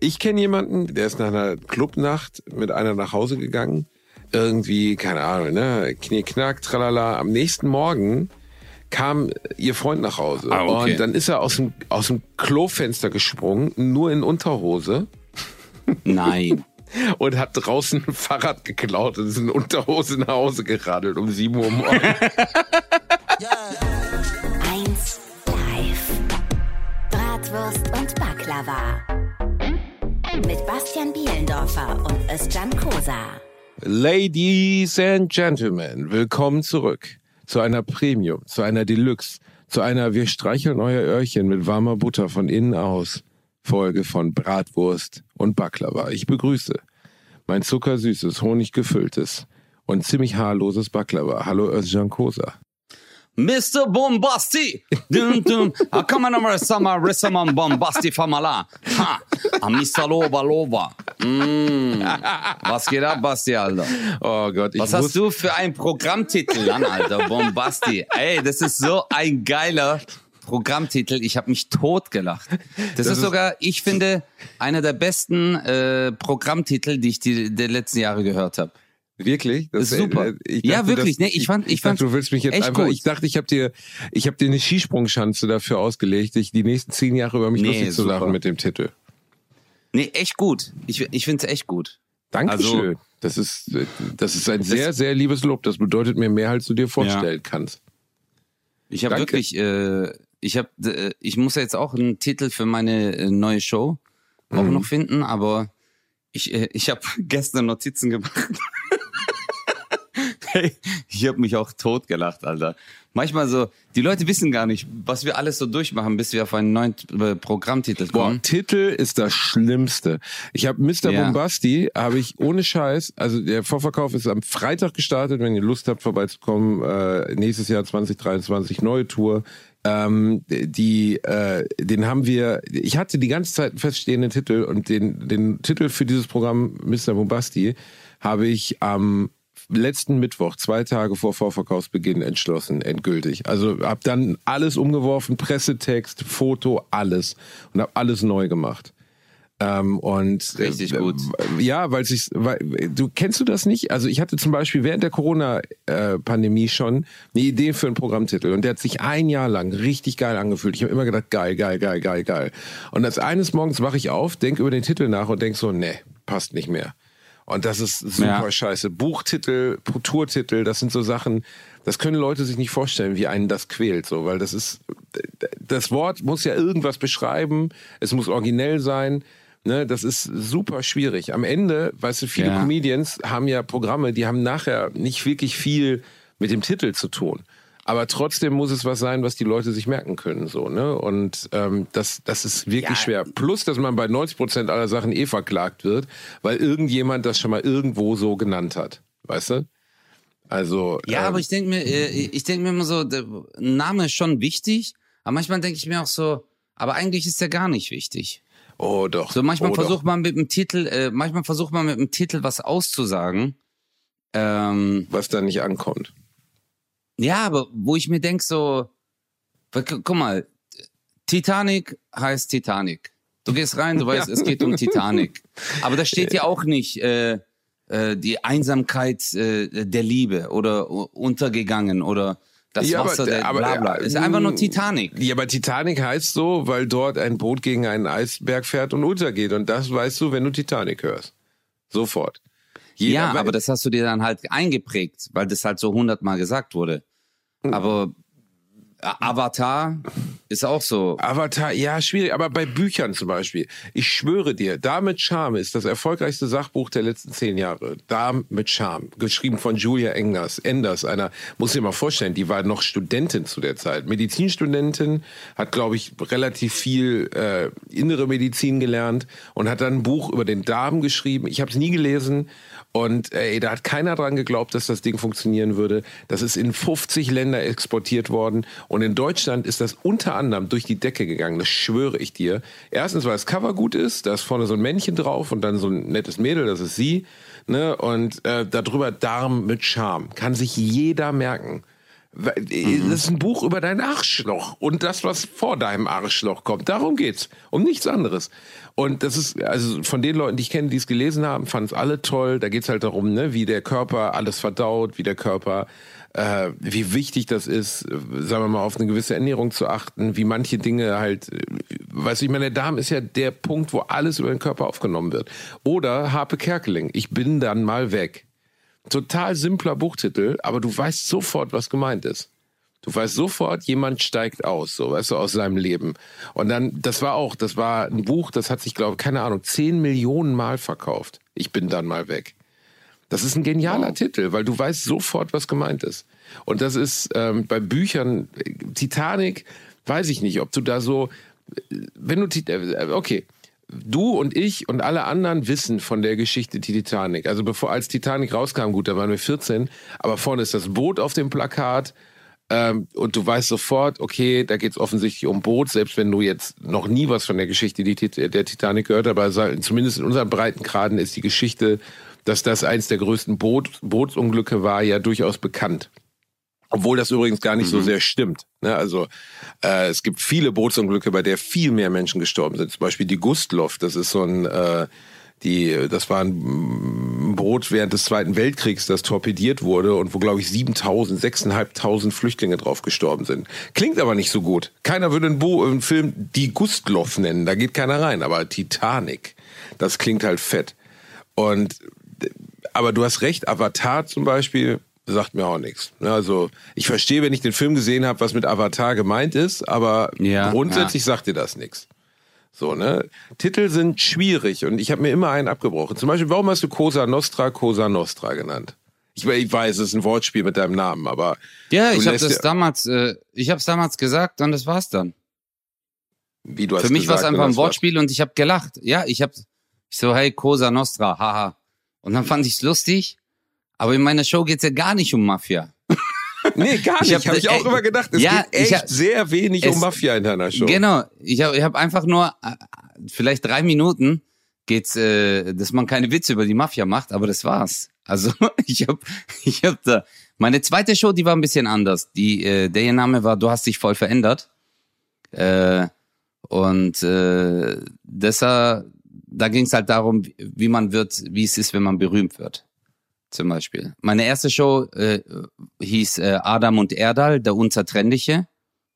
Ich kenne jemanden, der ist nach einer Clubnacht mit einer nach Hause gegangen. Irgendwie, keine Ahnung, ne? Knickknack, tralala. Am nächsten Morgen kam ihr Freund nach Hause. Okay. Und dann ist er aus dem Klofenster gesprungen, nur in Unterhose. Nein. Und hat draußen ein Fahrrad geklaut und ist in Unterhose nach Hause geradelt um 7 Uhr morgens. 1 Live. Bratwurst und Baklava. Mit Bastian Bielendorfer und Özcan Kosa. Ladies and Gentlemen, willkommen zurück zu einer Premium, zu einer Deluxe, zu einer Wir streicheln euer Öhrchen mit warmer Butter von innen aus Folge von Bratwurst und Baklava. Ich begrüße mein zuckersüßes, honiggefülltes und ziemlich haarloses Baklava. Hallo Özcan Kosa. Mr. Bombasti! Dum, dum. Come on over, summer, Rissaman Bombasti Famala. Ha! Amissa Lova. Was geht ab, Basti, Alter? Oh Gott, Was hast du für einen Programmtitel an, Alter? Bombasti. Ey, das ist so ein geiler Programmtitel. Ich habe mich totgelacht. Das ist sogar, ich finde, einer der besten Programmtitel, die ich der letzten Jahre gehört habe. Wirklich? Das ist super. Ja, wirklich. Ich fand, du willst mich jetzt einfach. Gut. Ich dachte, ich habe dir eine Skisprungschanze dafür ausgelegt, dich die nächsten 10 Jahre über mich lustig zu lachen mit dem Titel. Nee, echt gut. Ich finde es echt gut. Dankeschön. Das ist ein sehr, sehr liebes Lob. Das bedeutet mir mehr, als du dir vorstellen kannst. Ich habe wirklich, ich muss ja jetzt auch einen Titel für meine neue Show auch noch finden, aber ich habe gestern Notizen gemacht. Hey, ich habe mich auch totgelacht, Alter. Manchmal so, die Leute wissen gar nicht, was wir alles so durchmachen, bis wir auf einen neuen Programmtitel kommen. Titel ist das Schlimmste. Ich habe Mr. Bombasti, habe ich ohne Scheiß, also der Vorverkauf ist am Freitag gestartet, wenn ihr Lust habt vorbeizukommen, nächstes Jahr 2023, neue Tour. Den haben wir, ich hatte die ganze Zeit einen feststehenden Titel und den Titel für dieses Programm Mr. Bombasti habe ich am letzten Mittwoch, 2 Tage vor Vorverkaufsbeginn entschlossen, endgültig. Also habe dann alles umgeworfen, Pressetext, Foto, alles und habe alles neu gemacht. Richtig gut. Ja, kennst du das nicht? Also ich hatte zum Beispiel während der Corona-Pandemie schon eine Idee für einen Programmtitel und der hat sich ein Jahr lang richtig geil angefühlt. Ich habe immer gedacht, geil. Und als eines Morgens wache ich auf, denke über den Titel nach und denke so, nee, passt nicht mehr. Und das ist super scheiße. Buchtitel, Tourtitel, das sind so Sachen, das können Leute sich nicht vorstellen, wie einen das quält, so, weil das Wort muss ja irgendwas beschreiben, es muss originell sein, ne, das ist super schwierig. Am Ende, weißt du, viele Comedians haben ja Programme, die haben nachher nicht wirklich viel mit dem Titel zu tun. Aber trotzdem muss es was sein, was die Leute sich merken können, so, ne? Und das ist wirklich schwer. Plus, dass man bei 90% aller Sachen verklagt wird, weil irgendjemand das schon mal irgendwo so genannt hat, weißt du? Also aber ich denke mir immer so, der Name ist schon wichtig, aber manchmal denke ich mir auch so, aber eigentlich ist der gar nicht wichtig. Oh doch. So manchmal versucht man mit dem Titel, was auszusagen, was da nicht ankommt. Ja, aber wo ich mir denke so, guck mal, Titanic heißt Titanic. Du gehst rein, du weißt, es geht um Titanic. Aber da steht ja auch nicht die Einsamkeit der Liebe oder untergegangen oder das Wasser der Blabla. Es ist einfach nur Titanic. Ja, aber Titanic heißt so, weil dort ein Boot gegen einen Eisberg fährt und untergeht. Und das weißt du, wenn du Titanic hörst. Sofort. Aber das hast du dir dann halt eingeprägt, weil das halt so 100-mal gesagt wurde. Aber Avatar ist auch so. Avatar, ja, schwierig. Aber bei Büchern zum Beispiel. Ich schwöre dir, Dame mit Charme ist das erfolgreichste Sachbuch der letzten 10 Jahre. Dame mit Charme. Geschrieben von Julia Enders. Einer, muss dir mal vorstellen, die war noch Studentin zu der Zeit. Medizinstudentin, hat, glaube ich, relativ viel innere Medizin gelernt und hat dann ein Buch über den Darm geschrieben. Ich habe es nie gelesen. Und da hat keiner dran geglaubt, dass das Ding funktionieren würde. Das ist in 50 Länder exportiert worden. Und in Deutschland ist das unter anderem durch die Decke gegangen. Das schwöre ich dir. Erstens, weil das Cover gut ist. Da ist vorne so ein Männchen drauf und dann so ein nettes Mädel, das ist sie. Ne? Und darüber Darm mit Charme. Kann sich jeder merken. Das ist ein Buch über dein Arschloch und das, was vor deinem Arschloch kommt. Darum geht's. Um nichts anderes. Und das ist, also von den Leuten, die ich kenne, die es gelesen haben, fanden es alle toll. Da geht's halt darum, ne, wie der Körper alles verdaut, wie der Körper, wie wichtig das ist, sagen wir mal, auf eine gewisse Ernährung zu achten, wie manche Dinge halt, weißt du, ich meine, der Darm ist ja der Punkt, wo alles über den Körper aufgenommen wird. Oder Harpe Kerkeling, ich bin dann mal weg. Total simpler Buchtitel, aber du weißt sofort, was gemeint ist. Du weißt sofort, jemand steigt aus, so, weißt du, aus seinem Leben. Und dann, das war ein Buch, das hat sich, glaube ich, keine Ahnung, 10 Millionen Mal verkauft. Ich bin dann mal weg. Das ist ein genialer Titel, weil du weißt sofort, was gemeint ist. Und das ist bei Büchern, Titanic, weiß ich nicht, ob du da so, wenn du, okay, du und ich und alle anderen wissen von der Geschichte Titanic. Also als Titanic rauskam, gut, da waren wir 14, aber vorne ist das Boot auf dem Plakat und du weißt sofort, okay, da geht es offensichtlich um Boot, selbst wenn du jetzt noch nie was von der Geschichte der Titanic gehört hast, aber zumindest in unseren Breitengraden ist die Geschichte, dass das eins der größten Bootsunglücke war, ja durchaus bekannt. Obwohl das übrigens gar nicht so sehr stimmt. Ne? Also es gibt viele Bootsunglücke, bei der viel mehr Menschen gestorben sind. Zum Beispiel die Gustloff, das ist so ein, das war ein Boot während des Zweiten Weltkriegs, das torpediert wurde und wo, glaube ich, 6.500 Flüchtlinge drauf gestorben sind. Klingt aber nicht so gut. Keiner würde einen Film die Gustloff nennen, da geht keiner rein. Aber Titanic, das klingt halt fett. Aber du hast recht, Avatar zum Beispiel sagt mir auch nichts. Also ich verstehe, wenn ich den Film gesehen habe, was mit Avatar gemeint ist, aber grundsätzlich sagt dir das nichts. So, ne? Titel sind schwierig und ich habe mir immer einen abgebrochen. Zum Beispiel, warum hast du Cosa Nostra genannt? Ich weiß, es ist ein Wortspiel mit deinem Namen, aber ja, ich habe es damals gesagt und das war's dann. Wie du hast Für mich war es einfach ein Wortspiel und ich habe gelacht. Ja, ich so, hey, Cosa Nostra, haha. Und dann fand ich's lustig. Aber in meiner Show geht's ja gar nicht um Mafia. Nee, gar nicht. Habe ich auch immer gedacht. Es geht echt sehr wenig um Mafia in deiner Show. Genau. Ich hab einfach nur, vielleicht 3 Minuten geht's, dass man keine Witze über die Mafia macht, aber das war's. Also ich hab da, meine zweite Show, die war ein bisschen anders. Der Name war Du hast dich voll verändert. Da ging's halt darum, wie man wird, wie es ist, wenn man berühmt wird. Zum Beispiel. Meine erste Show hieß Adam und Erdal, der Unzertrennliche.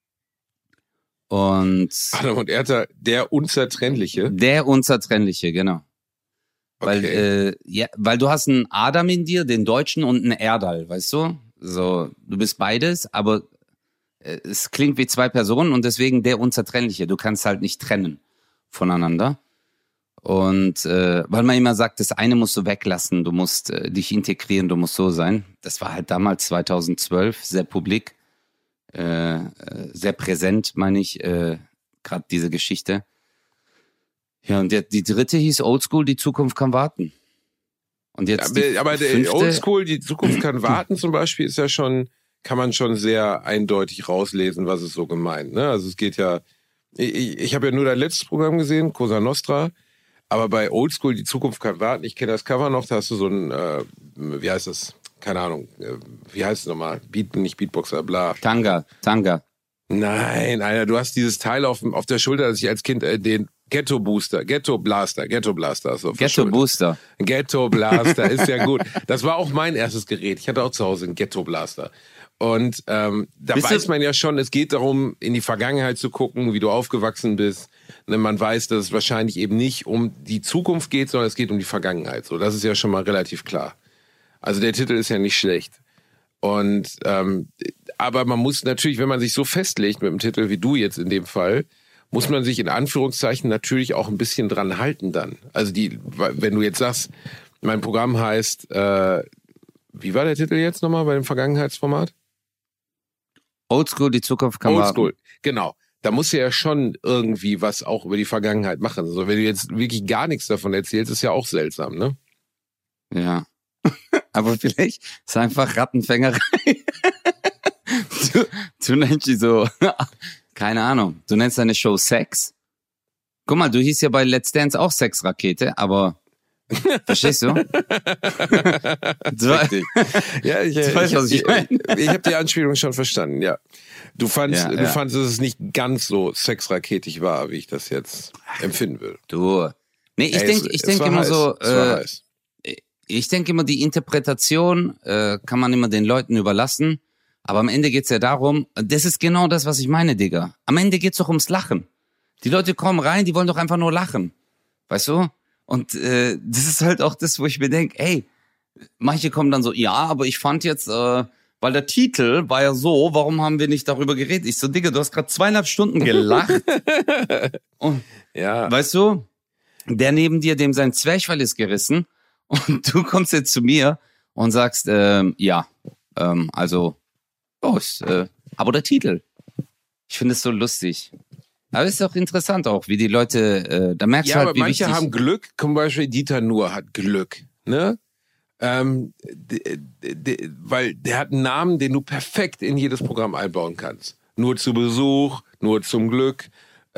Und Adam und Erdal, der Unzertrennliche? Der Unzertrennliche, genau. Okay. Weil du hast einen Adam in dir, den Deutschen, und einen Erdal, weißt du? So, du bist beides, aber es klingt wie 2 Personen und deswegen der Unzertrennliche. Du kannst halt nicht trennen voneinander. Und weil man immer sagt, das eine musst du weglassen, du musst dich integrieren, du musst so sein. Das war halt damals 2012 sehr publik, sehr präsent, meine ich, gerade diese Geschichte. Ja, und die dritte hieß Oldschool, die Zukunft kann warten. Und jetzt aber der Oldschool, die Zukunft kann warten zum Beispiel, ist ja schon, kann man schon sehr eindeutig rauslesen, was es so gemeint. Ne? Also es geht ja, ich habe ja nur dein letztes Programm gesehen, Cosa Nostra. Aber bei Oldschool, die Zukunft kann warten, ich kenne das Cover noch, da hast du so ein, wie heißt das? Keine Ahnung, wie heißt es nochmal? Nicht Beatboxer, bla. Tanga. Nein, Alter, du hast dieses Teil auf der Schulter, das ich als Kind, den Ghetto Blaster so Ghetto Booster. Ghetto Blaster ist ja gut. Das war auch mein erstes Gerät. Ich hatte auch zu Hause einen Ghetto Blaster. Und da weiß man ja schon, es geht darum, in die Vergangenheit zu gucken, wie du aufgewachsen bist. Man weiß, dass es wahrscheinlich eben nicht um die Zukunft geht, sondern es geht um die Vergangenheit. So, das ist ja schon mal relativ klar. Also der Titel ist ja nicht schlecht. Und aber man muss natürlich, wenn man sich so festlegt mit dem Titel wie du jetzt in dem Fall, muss man sich in Anführungszeichen natürlich auch ein bisschen dran halten dann. Also wenn du jetzt sagst, mein Programm heißt, wie war der Titel jetzt nochmal bei dem Vergangenheitsformat? Oldschool, die Zukunft kann warten. Oldschool, genau. Da musst du ja schon irgendwie was auch über die Vergangenheit machen. Also wenn du jetzt wirklich gar nichts davon erzählst, ist ja auch seltsam, ne? Ja. Aber vielleicht ist es einfach Rattenfängerei. Du nennst die so, keine Ahnung, du nennst deine Show Sex. Guck mal, du hieß ja bei Let's Dance auch Sexrakete, aber Verstehst du? Richtig. Ja, ich weißt, was ich meine. Ich habe die Anspielung schon verstanden, ja. Du fandst, dass es nicht ganz so sexraketig war, wie ich das jetzt empfinden will. Du. Nee, ich denke immer heiß. so, Es war heiß. ich denke immer, die Interpretation kann man immer den Leuten überlassen. Aber am Ende geht's ja darum, das ist genau das, was ich meine, Digga. Am Ende geht's doch ums Lachen. Die Leute kommen rein, die wollen doch einfach nur lachen. Weißt du? Und das ist halt auch das, wo ich mir denke, ey, manche kommen dann so, ja, aber ich fand jetzt, weil der Titel war ja so, warum haben wir nicht darüber geredet? Ich so, Digga, du hast gerade 2,5 Stunden gelacht. Und, Ja. weißt du, der neben dir, dem sein Zwerchfell ist gerissen und du kommst jetzt zu mir und sagst, aber der Titel. Ich finde es so lustig. Aber es ist auch interessant auch, wie die Leute, da merkst du halt, aber wie manche wichtig... haben Glück, zum Beispiel Dieter Nuhr hat Glück, ne? Weil der hat einen Namen, den du perfekt in jedes Programm einbauen kannst. Nur zu Besuch, nur zum Glück,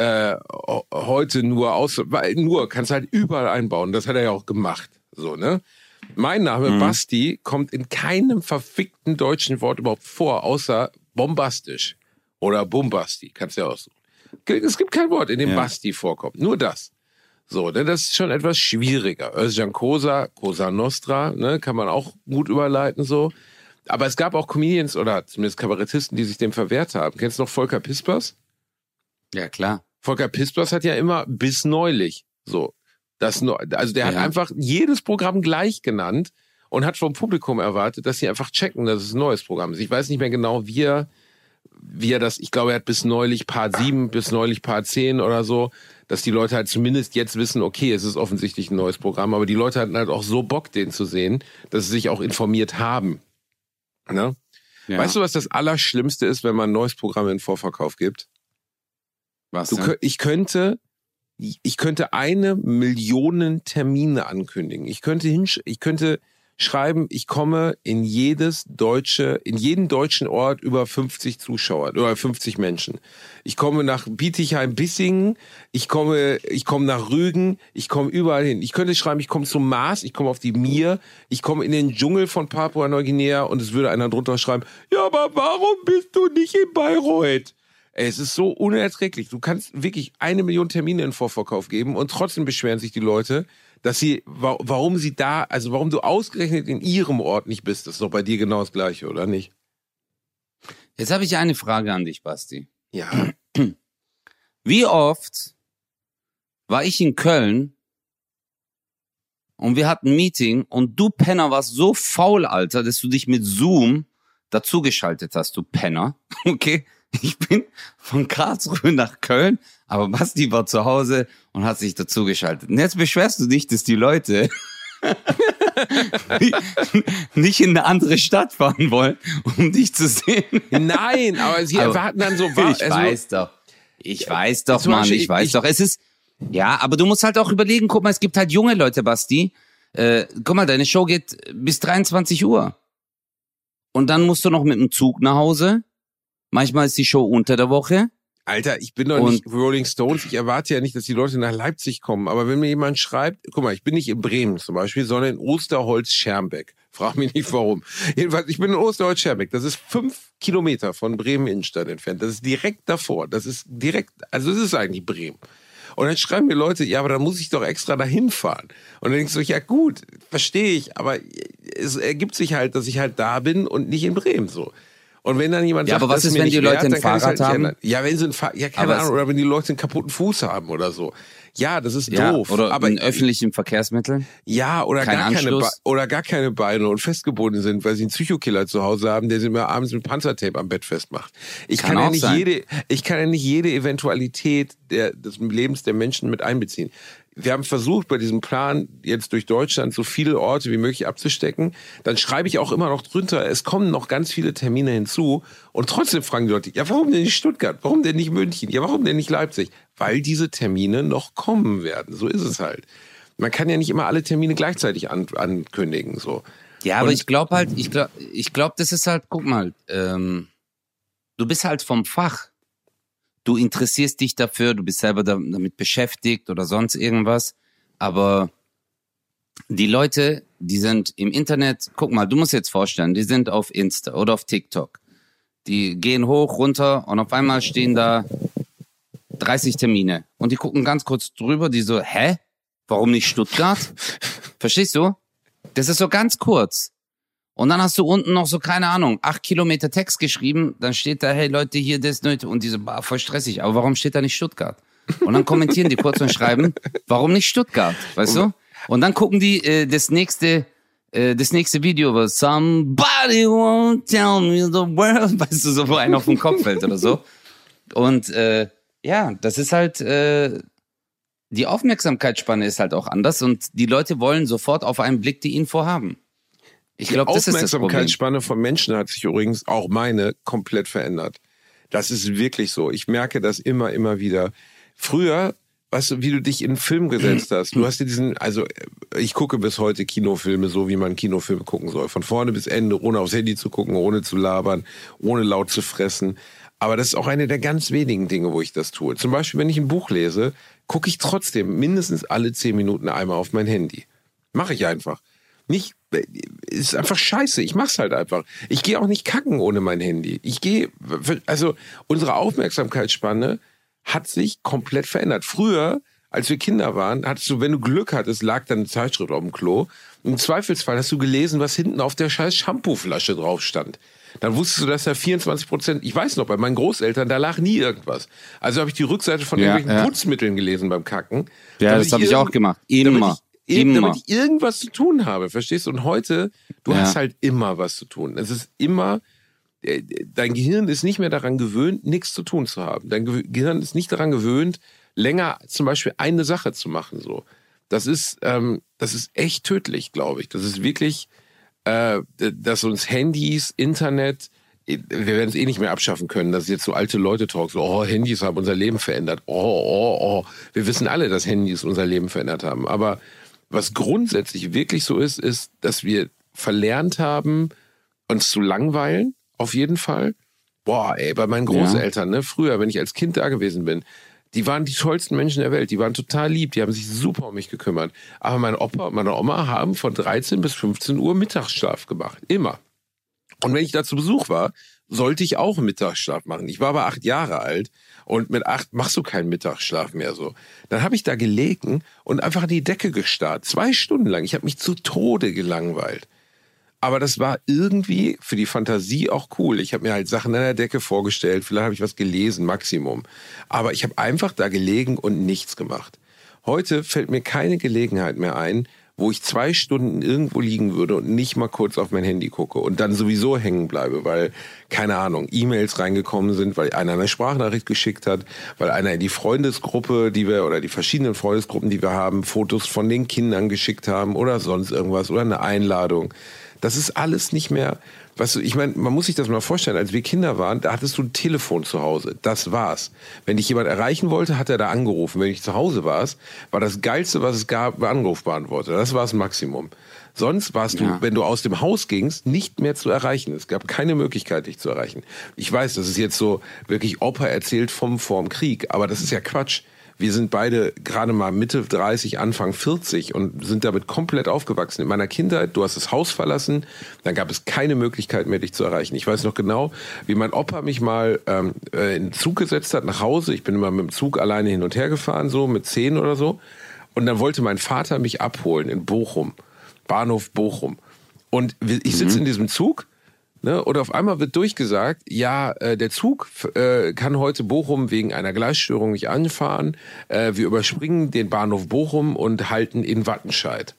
heute nur kannst halt überall einbauen. Das hat er ja auch gemacht, so, ne? Mein Name, Basti, kommt in keinem verfickten deutschen Wort überhaupt vor, außer bombastisch oder bombasti, kannst du ja aussuchen. Es gibt kein Wort, in dem Basti vorkommt, nur das. So, denn das ist schon etwas schwieriger. Özcan Kosa, Cosa Nostra, ne, kann man auch gut überleiten, so. Aber es gab auch Comedians oder zumindest Kabarettisten, die sich dem verwehrt haben. Kennst du noch Volker Pispers? Ja, klar. Volker Pispers hat ja immer bis neulich, so. Also der hat einfach jedes Programm gleich genannt und hat vom Publikum erwartet, dass sie einfach checken, dass es ein neues Programm ist. Ich weiß nicht mehr genau, wie er das, ich glaube, er hat bis neulich Part 7, bis neulich Part 10 oder so, dass die Leute halt zumindest jetzt wissen, okay, es ist offensichtlich ein neues Programm, aber die Leute hatten halt auch so Bock, den zu sehen, dass sie sich auch informiert haben. Ne? Ja. Weißt du, was das Allerschlimmste ist, wenn man ein neues Programm in den Vorverkauf gibt? Was denn? Ich könnte 1 Million Termine ankündigen. Ich könnte schreiben, ich komme in jeden deutschen Ort über 50 Zuschauer oder 50 Menschen. Ich komme nach Bietigheim-Bissingen, ich komme nach Rügen, ich komme überall hin. Ich könnte schreiben, ich komme zum Mars, ich komme auf die Mir, ich komme in den Dschungel von Papua-Neuguinea und es würde einer drunter schreiben, ja, aber warum bist du nicht in Bayreuth? Es ist so unerträglich. Du kannst wirklich 1 Million Termine in Vorverkauf geben und trotzdem beschweren sich die Leute, dass warum du ausgerechnet in ihrem Ort nicht bist. Das ist doch bei dir genau das Gleiche, oder nicht? Jetzt habe ich eine Frage an dich, Basti. Ja. Wie oft war ich in Köln und wir hatten ein Meeting und du Penner warst so faul, Alter, dass du dich mit Zoom dazugeschaltet hast, du Penner. Okay? Ich bin von Karlsruhe nach Köln, aber Basti war zu Hause und hat sich dazugeschaltet. Und jetzt beschwerst du dich, dass die Leute nicht in eine andere Stadt fahren wollen, um dich zu sehen. Nein, aber sie erwarten dann so... Ich weiß doch, Mann, ich weiß doch. Es ist... Ja, aber du musst halt auch überlegen, guck mal, es gibt halt junge Leute, Basti. Guck mal, deine Show geht bis 23 Uhr. Und dann musst du noch mit dem Zug nach Hause. Manchmal ist die Show unter der Woche. Alter, ich bin doch nicht Rolling Stones. Ich erwarte ja nicht, dass die Leute nach Leipzig kommen. Aber wenn mir jemand schreibt, guck mal, ich bin nicht in Bremen zum Beispiel, sondern in Osterholz-Schermbeck. Frag mich nicht warum. Jedenfalls, ich bin in Osterholz-Schermbeck. Das ist 5 Kilometer von Bremen Innenstadt entfernt. Das ist direkt davor. Das ist eigentlich Bremen. Und dann schreiben mir Leute, ja, aber dann muss ich doch extra dahin fahren. Und dann denkst du, ja gut, verstehe ich, aber es ergibt sich halt, dass ich halt da bin und nicht in Bremen so. Und wenn dann jemand sagt, aber was ist, wenn die Leute ein Fahrrad haben? Ja, wenn sie keine Ahnung, oder wenn die Leute einen kaputten Fuß haben oder so. Ja, das ist doof. Oder aber in öffentlichen Verkehrsmitteln? Ja, oder gar keine Beine und festgebunden sind, weil sie einen Psychokiller zu Hause haben, der sie immer abends mit Panzertape am Bett festmacht. Ich kann ja nicht jede Eventualität des Lebens der Menschen mit einbeziehen. Wir haben versucht, bei diesem Plan jetzt durch Deutschland so viele Orte wie möglich abzustecken. Dann schreibe ich auch immer noch drunter, es kommen noch ganz viele Termine hinzu. Und trotzdem fragen die Leute, ja, warum denn nicht Stuttgart? Warum denn nicht München? Ja, warum denn nicht Leipzig? Weil diese Termine noch kommen werden. So ist es halt. Man kann ja nicht immer alle Termine gleichzeitig ankündigen. So. Ja, aber ich glaube halt, ich glaube, das ist halt, guck mal, du bist halt vom Fach. Du interessierst dich dafür, du bist selber damit beschäftigt oder sonst irgendwas. Aber die Leute, die sind im Internet, guck mal, du musst jetzt vorstellen, die sind auf Insta oder auf TikTok. Die gehen hoch, runter und auf einmal stehen da 30 Termine. Und die gucken ganz kurz drüber, die so, hä? Warum nicht Stuttgart? Verstehst du? Das ist so ganz kurz. Und dann hast du unten noch so, keine Ahnung, 8 Kilometer Text geschrieben, dann steht da, hey Leute, hier, das, und diese, voll stressig, aber warum steht da nicht Stuttgart? Und dann kommentieren die kurz und schreiben, warum nicht Stuttgart, weißt du? Und dann gucken die das nächste Video, was Somebody won't tell me the world, weißt du, so wo einer auf den Kopf fällt oder so. Und ja, das ist halt, die Aufmerksamkeitsspanne ist halt auch anders und die Leute wollen sofort auf einen Blick die Info haben. Ich glaube, das ist das Problem. Die Aufmerksamkeitsspanne von Menschen hat sich übrigens, auch meine, komplett verändert. Das ist wirklich so. Ich merke das immer wieder. Früher, weißt du, wie du dich in einen Film gesetzt hast. Du hast dir ich gucke bis heute Kinofilme so, wie man Kinofilme gucken soll. Von vorne bis Ende, ohne aufs Handy zu gucken, ohne zu labern, ohne laut zu fressen. Aber das ist auch eine der ganz wenigen Dinge, wo ich das tue. Zum Beispiel, wenn ich ein Buch lese, gucke ich trotzdem mindestens alle 10 Minuten einmal auf mein Handy. Mache ich einfach. Ist einfach scheiße. Ich mach's halt einfach. Ich gehe auch nicht kacken ohne mein Handy. Unsere Aufmerksamkeitsspanne hat sich komplett verändert. Früher, als wir Kinder waren, hattest du, wenn du Glück hattest, lag dann eine Zeitschrift auf dem Klo. Im Zweifelsfall hast du gelesen, was hinten auf der scheiß Shampooflasche drauf stand. Dann wusstest du, dass da 24%, ich weiß noch, bei meinen Großeltern, da lag nie irgendwas. Also habe ich die Rückseite von irgendwelchen Putzmitteln gelesen beim Kacken. Ja, das habe ich auch gemacht. Immer. Damit ich irgendwas zu tun habe, verstehst du? Und heute, du hast halt immer was zu tun. Es ist immer, dein Gehirn ist nicht mehr daran gewöhnt, nichts zu tun zu haben. Dein Gehirn ist nicht daran gewöhnt, länger zum Beispiel eine Sache zu machen. So, das ist echt tödlich, glaube ich. Das ist wirklich, dass uns Handys, Internet, wir werden es eh nicht mehr abschaffen können, dass jetzt so alte Leute talk, so, Handys haben unser Leben verändert. Wir wissen alle, dass Handys unser Leben verändert haben. Aber was grundsätzlich wirklich so ist, dass wir verlernt haben, uns zu langweilen, auf jeden Fall. Bei meinen Großeltern, ne, früher, wenn ich als Kind da gewesen bin, die waren die tollsten Menschen der Welt, die waren total lieb, die haben sich super um mich gekümmert. Aber mein Opa und meine Oma haben von 13 bis 15 Uhr Mittagsschlaf gemacht, immer. Und wenn ich da zu Besuch war, sollte ich auch einen Mittagsschlaf machen. Ich war aber 8 Jahre alt und mit 8 machst du keinen Mittagsschlaf mehr so. Dann habe ich da gelegen und einfach an die Decke gestarrt, 2 Stunden lang. Ich habe mich zu Tode gelangweilt. Aber das war irgendwie für die Fantasie auch cool. Ich habe mir halt Sachen an der Decke vorgestellt, vielleicht habe ich was gelesen, Maximum. Aber ich habe einfach da gelegen und nichts gemacht. Heute fällt mir keine Gelegenheit mehr ein, wo ich 2 Stunden irgendwo liegen würde und nicht mal kurz auf mein Handy gucke und dann sowieso hängen bleibe, weil, keine Ahnung, E-Mails reingekommen sind, weil einer eine Sprachnachricht geschickt hat, weil einer in die Freundesgruppe, oder die verschiedenen Freundesgruppen, die wir haben, Fotos von den Kindern geschickt haben oder sonst irgendwas oder eine Einladung. Das ist alles nicht mehr, weißt du, ich meine, man muss sich das mal vorstellen, als wir Kinder waren, da hattest du ein Telefon zu Hause, das war's. Wenn dich jemand erreichen wollte, hat er da angerufen. Wenn ich zu Hause war das Geilste, was es gab, Anrufbeantworter. Das war das Maximum. Sonst warst du, wenn du aus dem Haus gingst, nicht mehr zu erreichen. Es gab keine Möglichkeit, dich zu erreichen. Ich weiß, das ist jetzt so wirklich Opa erzählt vorm Krieg, aber das ist ja Quatsch. Wir sind beide gerade mal Mitte 30, Anfang 40 und sind damit komplett aufgewachsen. In meiner Kindheit, du hast das Haus verlassen, dann gab es keine Möglichkeit mehr, dich zu erreichen. Ich weiß noch genau, wie mein Opa mich mal in den Zug gesetzt hat nach Hause. Ich bin immer mit dem Zug alleine hin und her gefahren, so mit 10 oder so. Und dann wollte mein Vater mich abholen in Bochum, Bahnhof Bochum. Und ich sitze in diesem Zug. Ne, und auf einmal wird durchgesagt, der Zug kann heute Bochum wegen einer Gleisstörung nicht anfahren. Wir überspringen den Bahnhof Bochum und halten in Wattenscheid.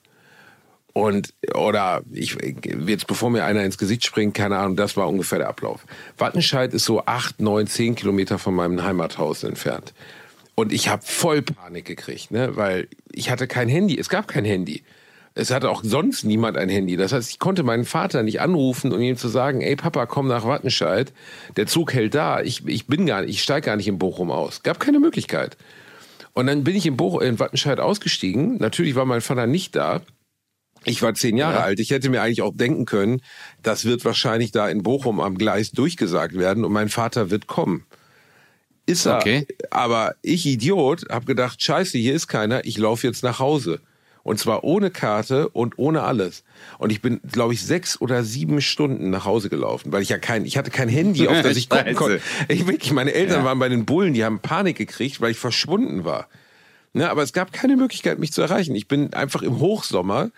Jetzt bevor mir einer ins Gesicht springt, keine Ahnung, das war ungefähr der Ablauf. Wattenscheid ist so 8, 9, 10 Kilometer von meinem Heimathaus entfernt. Und ich habe voll Panik gekriegt, ne, weil ich hatte kein Handy, es gab kein Handy. Es hatte auch sonst niemand ein Handy. Das heißt, ich konnte meinen Vater nicht anrufen, um ihm zu sagen, ey Papa, komm nach Wattenscheid, der Zug hält da, ich steige gar nicht in Bochum aus. Gab keine Möglichkeit. Und dann bin ich in Wattenscheid ausgestiegen. Natürlich war mein Vater nicht da. Ich war 10 Jahre alt. Ich hätte mir eigentlich auch denken können, das wird wahrscheinlich da in Bochum am Gleis durchgesagt werden und mein Vater wird kommen. Ist er. Okay. Aber ich, Idiot, habe gedacht, scheiße, hier ist keiner, ich laufe jetzt nach Hause. Und zwar ohne Karte und ohne alles. Und ich bin, glaube ich, 6 oder 7 Stunden nach Hause gelaufen, weil ich hatte kein Handy, auf das ich gucken konnte. Meine Eltern waren bei den Bullen, die haben Panik gekriegt, weil ich verschwunden war. Ne, aber es gab keine Möglichkeit, mich zu erreichen. Ich bin einfach im Hochsommer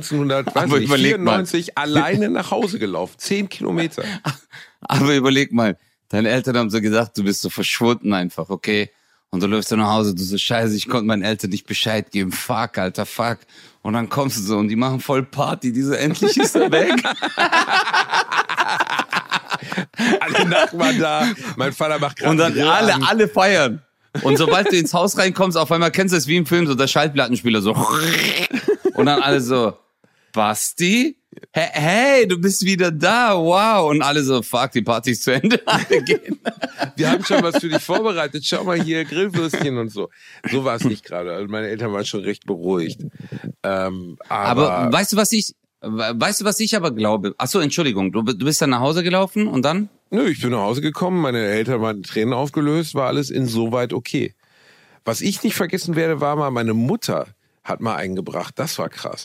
1994 alleine nach Hause gelaufen. 10 Kilometer. Aber überleg mal, deine Eltern haben so gesagt, du bist so verschwunden einfach, okay? Und du läufst dann nach Hause, du so, scheiße, ich konnte meinen Eltern nicht Bescheid geben. Fuck, Alter, fuck. Und dann kommst du so und die machen voll Party. Die so, endlich ist er weg. Alle Nachbarn da. Mein Vater macht gerade. Und dann alle feiern. Und sobald du ins Haus reinkommst, auf einmal kennst du es wie im Film, so der Schallplattenspieler so. Und dann alle so, Basti? Hey, du bist wieder da, wow. Und alle so, fuck, die Party ist zu Ende, alle gehen. Wir haben schon was für dich vorbereitet, schau mal hier, Grillwürstchen und so. So war es nicht gerade, also meine Eltern waren schon recht beruhigt. Aber weißt du, was ich aber glaube? Ach so, Entschuldigung, du bist dann nach Hause gelaufen und dann? Nö, ich bin nach Hause gekommen, meine Eltern waren Tränen aufgelöst, war alles insoweit okay. Was ich nicht vergessen werde, war mal, meine Mutter hat mal eingebracht, das war krass.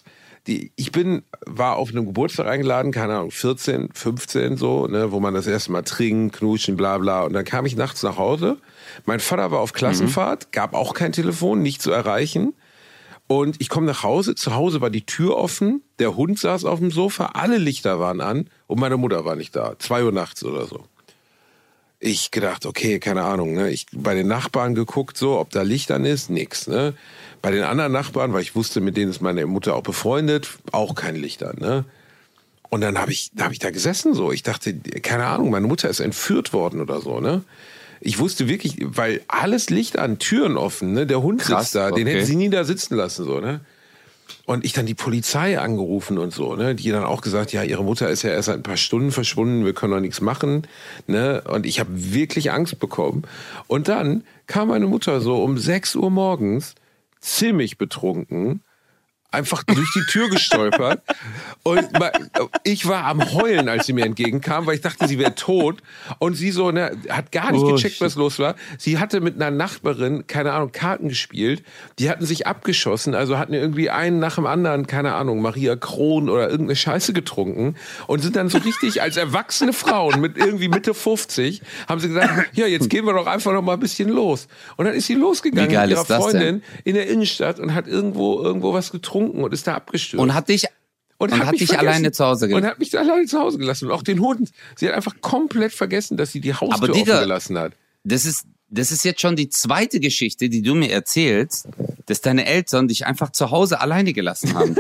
War auf einem Geburtstag eingeladen, keine Ahnung, 14, 15 so, ne, wo man das erste Mal trinkt, knutschen, bla bla. Und dann kam ich nachts nach Hause. Mein Vater war auf Klassenfahrt, gab auch kein Telefon, nicht zu erreichen. Und ich komme nach Hause, zu Hause war die Tür offen, der Hund saß auf dem Sofa, alle Lichter waren an und meine Mutter war nicht da, 2 Uhr nachts oder so. Ich gedacht, okay, keine Ahnung, ne? Ich bei den Nachbarn geguckt, so, ob da Licht an ist, nix, ne? Bei den anderen Nachbarn, weil ich wusste, mit denen ist meine Mutter auch befreundet, auch kein Licht an, ne? Und dann hab ich da gesessen, so. Ich dachte, keine Ahnung, meine Mutter ist entführt worden oder so, ne? Ich wusste wirklich, weil alles Licht an, Türen offen, ne? Der Hund sitzt da, den hätten sie nie da sitzen lassen, so, ne? Und ich dann die Polizei angerufen und so, ne? Die dann auch gesagt, ja, ihre Mutter ist ja erst seit ein paar Stunden verschwunden, wir können doch nichts machen, ne? Und ich habe wirklich Angst bekommen. Und dann kam meine Mutter so um 6 Uhr morgens, ziemlich betrunken, einfach durch die Tür gestolpert. Und ich war am Heulen, als sie mir entgegenkam, weil ich dachte, sie wäre tot. Und sie so, ne, hat gar nicht gecheckt, was los war. Sie hatte mit einer Nachbarin, keine Ahnung, Karten gespielt. Die hatten sich abgeschossen, also hatten irgendwie einen nach dem anderen, keine Ahnung, Maria Kron oder irgendeine Scheiße getrunken. Und sind dann so richtig als erwachsene Frauen mit irgendwie Mitte 50, haben sie gesagt, ja, jetzt gehen wir doch einfach noch mal ein bisschen los. Und dann ist sie losgegangen mit ihrer Freundin in der Innenstadt und hat irgendwo was getrunken und ist da abgestürzt. Und hat dich alleine zu Hause gelassen. Und hat mich alleine zu Hause gelassen. Und auch den Hund. Sie hat einfach komplett vergessen, dass sie die Haustür offen gelassen hat. Das ist jetzt schon die zweite Geschichte, die du mir erzählst, dass deine Eltern dich einfach zu Hause alleine gelassen haben.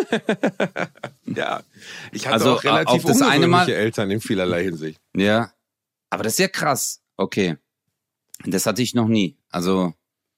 Ja, ich hatte auch relativ ungewöhnliche Eltern in vielerlei Hinsicht. Ja, aber das ist ja krass. Okay, das hatte ich noch nie. Also,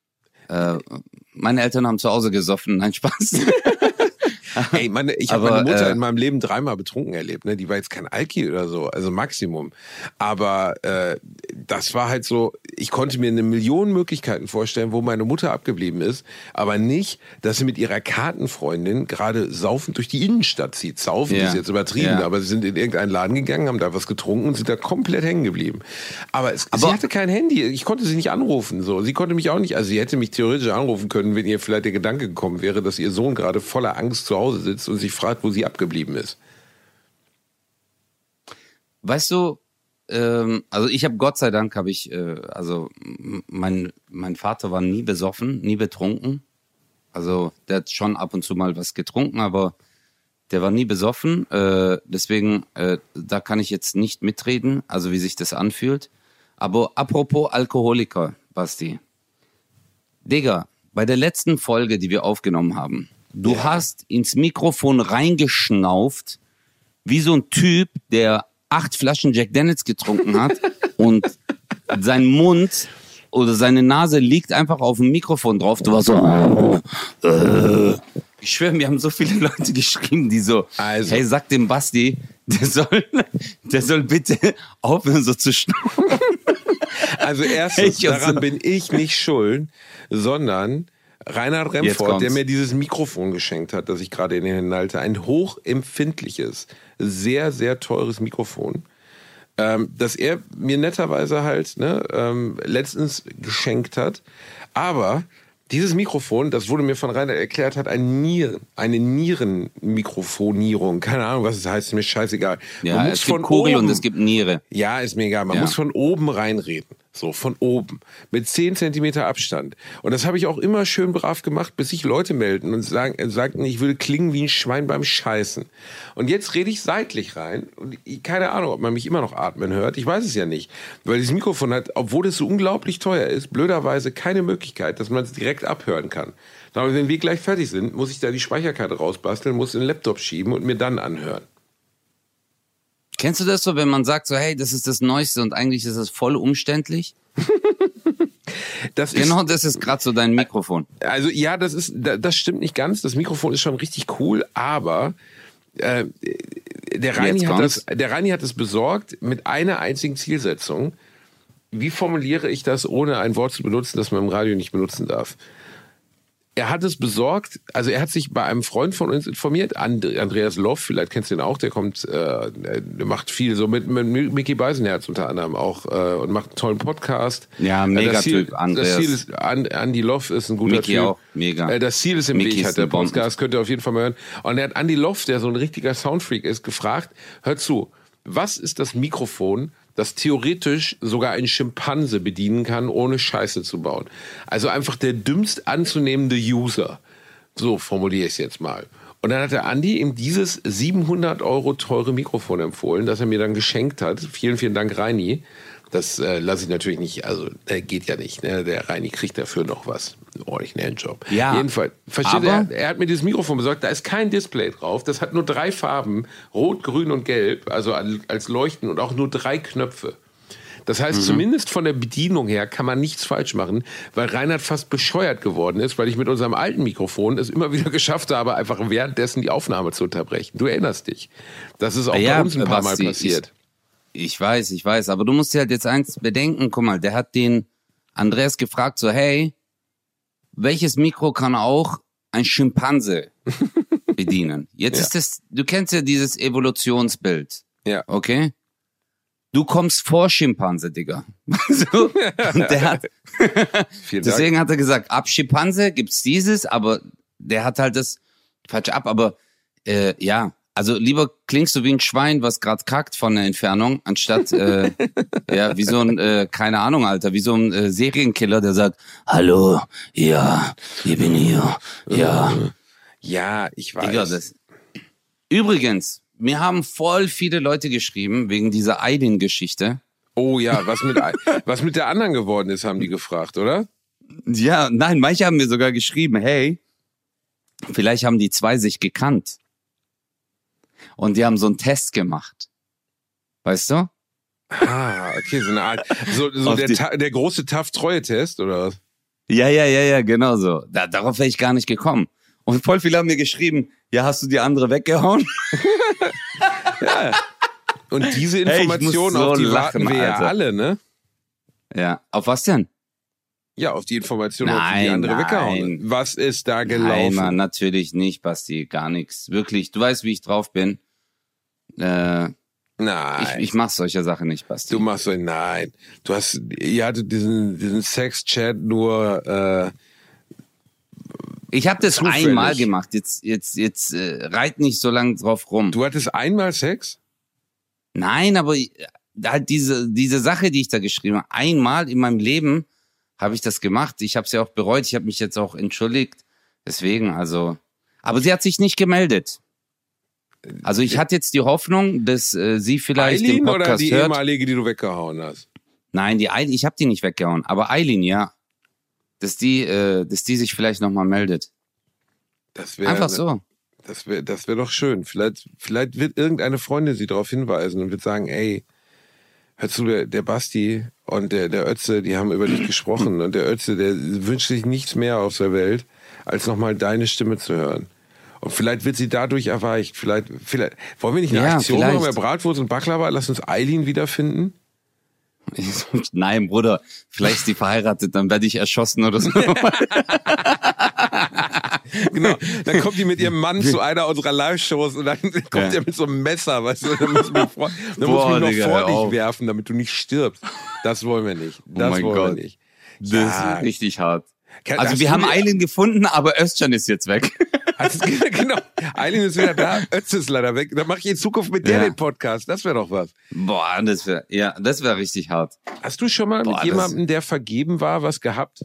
meine Eltern haben zu Hause gesoffen. Nein, Spaß. Ey, ich habe meine Mutter in meinem Leben 3-mal betrunken erlebt. Ne? Die war jetzt kein Alki oder so, also Maximum. Aber das war halt so, ich konnte mir 1 Million Möglichkeiten vorstellen, wo meine Mutter abgeblieben ist. Aber nicht, dass sie mit ihrer Kartenfreundin gerade saufend durch die Innenstadt zieht. Saufen ist jetzt übertrieben, aber sie sind in irgendeinen Laden gegangen, haben da was getrunken und sind da komplett hängen geblieben. Aber sie hatte kein Handy, ich konnte sie nicht anrufen. So. Sie konnte mich auch nicht, also sie hätte mich theoretisch anrufen können, wenn ihr vielleicht der Gedanke gekommen wäre, dass ihr Sohn gerade voller Angst zu Hause sitzt und sich fragt, wo sie abgeblieben ist. Weißt du, also ich habe Gott sei Dank, mein Vater war nie besoffen, nie betrunken. Also der hat schon ab und zu mal was getrunken, aber der war nie besoffen. Deswegen, da kann ich jetzt nicht mitreden, also wie sich das anfühlt. Aber apropos Alkoholiker, Basti. Digga, bei der letzten Folge, die wir aufgenommen haben, du hast ins Mikrofon reingeschnauft, wie so ein Typ, der 8 Flaschen Jack Daniels getrunken hat und sein Mund oder seine Nase liegt einfach auf dem Mikrofon drauf. Du warst so, ich schwöre, mir haben so viele Leute geschrieben, die so, hey, sag dem Basti, der soll bitte aufhören so zu schnaufen. Also erstens, daran bin ich nicht schuld, sondern Reinhard Remford, der mir dieses Mikrofon geschenkt hat, das ich gerade in den Händen halte, ein hochempfindliches, sehr, sehr teures Mikrofon, das er mir netterweise halt letztens geschenkt hat. Aber Dieses Mikrofon, das wurde mir von Rainer erklärt, hat eine Nierenmikrofonierung. Keine Ahnung, was es heißt, ist mir scheißegal. Ja, es gibt Kugel und es gibt Niere. Ja, ist mir egal. Man muss von oben reinreden. So, von oben. Mit 10 Zentimeter Abstand. Und das habe ich auch immer schön brav gemacht, bis sich Leute melden und sagten, ich würde klingen wie ein Schwein beim Scheißen. Und jetzt rede ich seitlich rein. Und keine Ahnung, ob man mich immer noch atmen hört. Ich weiß es ja nicht. Weil dieses Mikrofon hat, obwohl es so unglaublich teuer ist, blöderweise keine Möglichkeit, dass man es direkt abhören kann. Aber wenn wir gleich fertig sind, muss ich da die Speicherkarte rausbasteln, muss in den Laptop schieben und mir dann anhören. Kennst du das so, wenn man sagt so, hey, das ist das Neueste und eigentlich ist es voll umständlich? Das ist gerade so dein Mikrofon. Also ja, das stimmt nicht ganz. Das Mikrofon ist schon richtig cool, aber der Reini hat es besorgt mit einer einzigen Zielsetzung. Wie formuliere ich das, ohne ein Wort zu benutzen, das man im Radio nicht benutzen darf? Er hat es besorgt, also er hat sich bei einem Freund von uns informiert, Andreas Loff, vielleicht kennst du ihn auch, der macht viel so mit Micky Beisenherz unter anderem auch und macht einen tollen Podcast. Ja, mega Typ, Andreas. Das Ziel ist, Andy Loff ist ein guter Micky Typ. auch, mega. Das Ziel ist im Weg, hat der Podcast, könnt ihr auf jeden Fall mal hören. Und er hat Andy Loff, der so ein richtiger Soundfreak ist, gefragt, hör zu, was ist das Mikrofon, das theoretisch sogar ein Schimpanse bedienen kann, ohne Scheiße zu bauen. Also einfach der dümmst anzunehmende User. So formuliere ich es jetzt mal. Und dann hat der Andi ihm dieses 700 € teure Mikrofon empfohlen, das er mir dann geschenkt hat. Vielen, vielen Dank, Reini. Das lasse ich natürlich nicht, also geht ja nicht. Ne? Der Reini kriegt dafür noch was. Ordentlichen Job. Ja, jedenfalls, versteht er hat mir dieses Mikrofon besorgt, da ist kein Display drauf, das hat nur 3 Farben, rot, grün und gelb, also als Leuchten und auch nur 3 Knöpfe. Das heißt, zumindest von der Bedienung her kann man nichts falsch machen, weil Reinhard fast bescheuert geworden ist, weil ich mit unserem alten Mikrofon es immer wieder geschafft habe, einfach währenddessen die Aufnahme zu unterbrechen. Du erinnerst dich. Das ist auch bei uns ein paar Mal passiert. Ich weiß, aber du musst dir halt jetzt eins bedenken, guck mal, der hat den Andreas gefragt, so hey, welches Mikro kann auch ein Schimpanse bedienen? Jetzt ist es, du kennst ja dieses Evolutionsbild. Ja. Okay? Du kommst vor Schimpanse, Digga. So, und der hat, deswegen hat er gesagt, ab Schimpanse gibt's dieses, aber der hat halt das falsch ab, aber ja, also lieber klingst du wie ein Schwein, was gerade kackt von der Entfernung, anstatt ja, wie so ein, keine Ahnung, Alter, wie so ein Serienkiller, der sagt, hallo, ja, ich bin hier, ja. Ja, ich weiß. Digga, übrigens, mir haben voll viele Leute geschrieben, wegen dieser Eileen-Geschichte. Oh ja, was mit der anderen geworden ist, haben die gefragt, oder? Ja, nein, manche haben mir sogar geschrieben, hey, vielleicht haben die 2 sich gekannt. Und die haben so einen Test gemacht. Weißt du? Ah, okay, so eine Art, so der große TAF-Treue-Test, oder was? Ja, genau so. Darauf wäre ich gar nicht gekommen. Und voll viele haben mir geschrieben, ja, hast du die andere weggehauen? Ja. Und diese Informationen, hey, auf die warten wir ja alle, ne? Ja, auf was denn? Ja, auf die Information, ob die andere weggehauen. Was ist da gelaufen? Nein, Mann, natürlich nicht, Basti, gar nichts. Wirklich, du weißt, wie ich drauf bin. Nein. Ich mach solche Sachen nicht, Basti. Du machst so, nein. Ihr hattet diesen Sex-Chat nur, ich habe das zufällig. Einmal gemacht. Jetzt reit nicht so lange drauf rum. Du hattest einmal Sex? Nein, aber halt diese Sache, die ich da geschrieben habe, einmal in meinem Leben habe ich das gemacht. Ich habe es ja auch bereut. Ich habe mich jetzt auch entschuldigt. Deswegen, also. Aber sie hat sich nicht gemeldet. Also ich hatte jetzt die Hoffnung, dass sie vielleicht Eileen den Podcast oder die hört. ehemalige, die du weggehauen hast? Nein, die Eileen, ich habe die nicht weggehauen. Aber Eileen, ja. Dass die sich vielleicht nochmal meldet. Einfach so. Das wär doch schön. Vielleicht wird irgendeine Freundin sie darauf hinweisen und wird sagen, ey, hör zu, der Basti und der Ötze, die haben über dich gesprochen. Und der Ötze, der wünscht sich nichts mehr auf der Welt, als nochmal deine Stimme zu hören. Und vielleicht wird sie dadurch erweicht. Vielleicht wollen wir nicht eine Aktion machen bei Bratwurst und Baklava? Lass uns Eileen wiederfinden. Nein, Bruder, vielleicht ist die verheiratet, dann werde ich erschossen oder so. Genau, dann kommt die mit ihrem Mann zu einer unserer Live-Shows und dann kommt er mit so einem Messer, weißt du, dann muss mich noch vor dich werfen, damit du nicht stirbst. Das wollen wir nicht. Das wollen wir nicht. Das ist richtig hart. Also wir haben Aylin gefunden, aber Özcan ist jetzt weg. Genau. Aylin ist wieder da, Özcan ist leider weg. Dann mache ich in Zukunft mit der den Podcast. Das wäre doch was. Boah, das wäre richtig hart. Hast du schon mal mit jemandem, der vergeben war, was gehabt?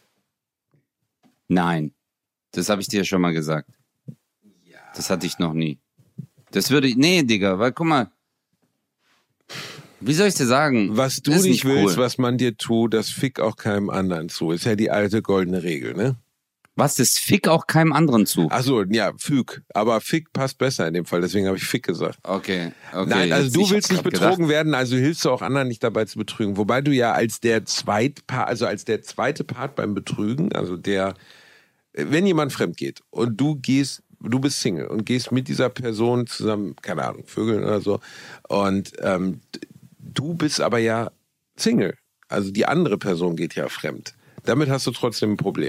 Nein. Das habe ich dir schon mal gesagt. Ja. Das hatte ich noch nie. Nee, Digga, weil guck mal. Wie soll ich dir sagen? Was du nicht willst, was man dir tut, das fick auch keinem anderen zu. Ist ja die alte goldene Regel, ne? Was, das fick auch keinem anderen zu? Ach so, ja, füg. Aber fick passt besser in dem Fall, deswegen habe ich fick gesagt. Okay. Nein, also du willst nicht betrogen werden, also hilfst du auch anderen nicht dabei zu betrügen. Wobei du ja als der zweite Part beim Betrügen, also wenn jemand fremd geht und du bist Single und gehst mit dieser Person zusammen, keine Ahnung, Vögeln oder so, und du bist aber ja Single. Also die andere Person geht ja fremd. Damit hast du trotzdem ein Problem.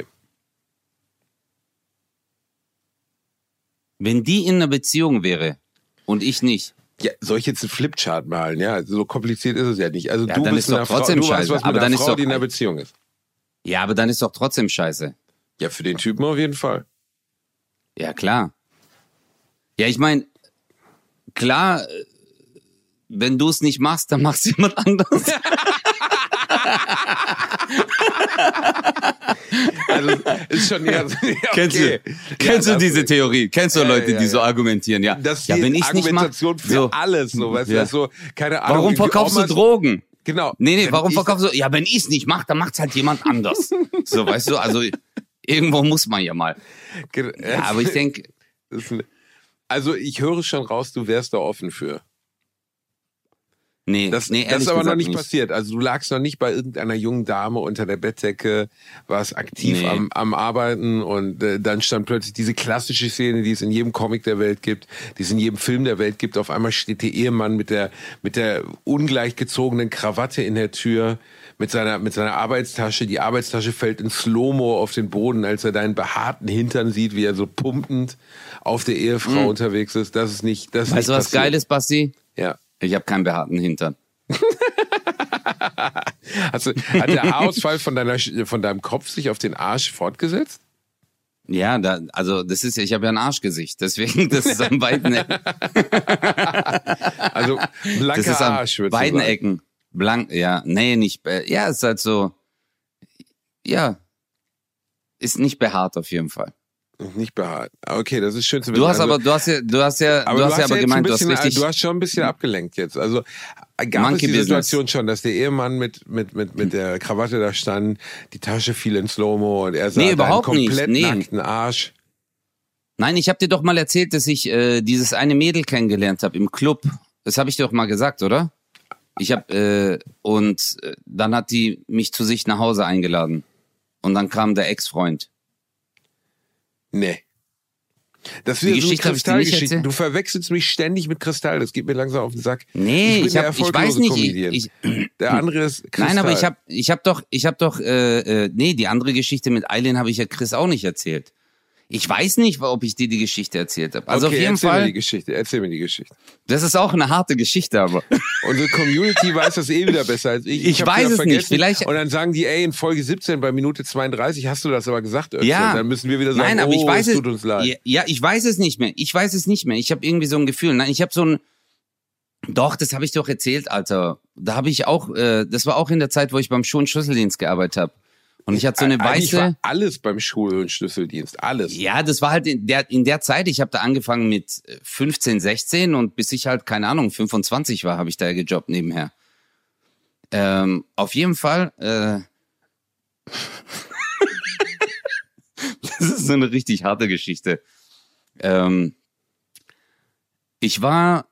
Wenn die in einer Beziehung wäre und ich nicht. Ja, soll ich jetzt einen Flipchart malen? Ja, so kompliziert ist es ja nicht. Also ja, du dann bist ist doch trotzdem Frau, scheiße. Du hast was mit einer Frau, die in einer Beziehung ist. Ja, aber dann ist doch trotzdem scheiße. Ja, für den Typen auf jeden Fall. Ja, klar. Ja, ich meine, klar, wenn du es nicht machst, dann macht es jemand anderes. Also ist schon eher so, okay. Kennst du diese Theorie? Kennst du Leute, die so argumentieren? Ja, das ist wenn ich Argumentation nicht für so, alles, so, weißt du, so, keine Ahnung. Warum verkaufst du Drogen? Genau. Nee, warum verkaufst du? Ja, wenn ich es nicht mache, dann macht's halt jemand anders. So, weißt du, also irgendwo muss man ja mal. Ja, aber ich denke. Also ich höre schon raus, du wärst da offen für. Nee, das ist aber noch nicht passiert. Also du lagst noch nicht bei irgendeiner jungen Dame unter der Bettdecke, warst aktiv am Arbeiten und dann stand plötzlich diese klassische Szene, die es in jedem Comic der Welt gibt, die es in jedem Film der Welt gibt. Auf einmal steht der Ehemann mit der ungleich gezogenen Krawatte in der Tür, mit seiner Arbeitstasche. Die Arbeitstasche fällt in Slow-Mo auf den Boden, als er deinen behaarten Hintern sieht, wie er so pumpend auf der Ehefrau unterwegs ist. Das ist nicht. Das ist weißt du, was geil ist, Basti? Ja. Ich habe keinen behaarten Hintern. Hat der Haarausfall von deinem Kopf sich auf den Arsch fortgesetzt? Ja, ich habe ja ein Arschgesicht, deswegen, das ist an beiden Ecken. Also blanker das ist an Arsch, würdest beiden du sagen. Ecken. Blank, ja, nee, nicht, ja, ist halt so, ja, ist nicht behaart auf jeden Fall. Nicht behaart. Okay, das ist schön zu wissen. Du hast aber gemeint, du hast schon ein bisschen abgelenkt jetzt. Also gab es die Situation schon, dass der Ehemann mit der Krawatte da stand, die Tasche fiel in Slow-Mo und er sah einen komplett nackten Arsch. Nein, ich habe dir doch mal erzählt, dass ich dieses eine Mädel kennengelernt habe im Club. Das habe ich dir doch mal gesagt, oder? Dann hat die mich zu sich nach Hause eingeladen. Und dann kam der Ex-Freund. Nee. Das ist so eine Kristallgeschichte. Du verwechselst mich ständig mit Kristall. Das geht mir langsam auf den Sack. Nee, ich weiß nicht. Der andere ist Kristall. Nein, aber ich hab doch, die andere Geschichte mit Aylin habe ich ja Chris auch nicht erzählt. Ich weiß nicht, ob ich dir die Geschichte erzählt habe. Also okay, auf jeden Fall. Erzähl mir die Geschichte. Das ist auch eine harte Geschichte, aber. Unsere Community weiß das wieder besser als ich. Ich weiß es nicht. Vielleicht. Und dann sagen die, in Folge 17 bei Minute 32 hast du das aber gesagt. Özcan. Ja. Dann müssen wir wieder sagen, nein, aber ich weiß es tut uns leid. Ja, ich weiß es nicht mehr. Ich habe irgendwie so ein Gefühl. Nein, ich habe so ein. Doch, das habe ich doch erzählt, Alter. Da habe ich auch. Das war auch in der Zeit, wo ich beim Schul- und Schlüsseldienst gearbeitet habe. Und ich hatte so eine weiße. War alles beim Schul- und Schlüsseldienst, alles. Ja, das war halt in der Zeit. Ich habe da angefangen mit 15, 16 und bis ich halt, keine Ahnung, 25 war, habe ich da gejobbt nebenher. Auf jeden Fall. Das ist so eine richtig harte Geschichte. Ich war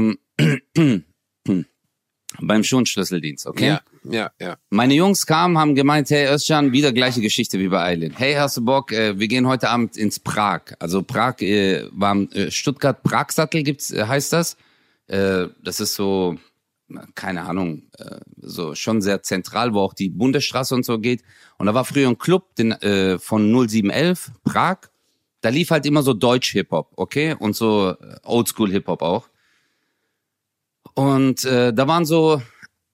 beim Schul- und Schlüsseldienst, okay? Ja. Meine Jungs kamen, haben gemeint, hey Özcan, wieder gleiche Geschichte wie bei Aylin. Hey, hast du Bock? Wir gehen heute Abend ins Prag. Also Prag war Stuttgart Pragsattel heißt das. Das ist so, keine Ahnung, so schon sehr zentral, wo auch die Bundesstraße und so geht. Und da war früher ein Club von 0711 Prag. Da lief halt immer so Deutsch-Hip-Hop, okay? Und so Oldschool-Hip-Hop auch. Und da waren so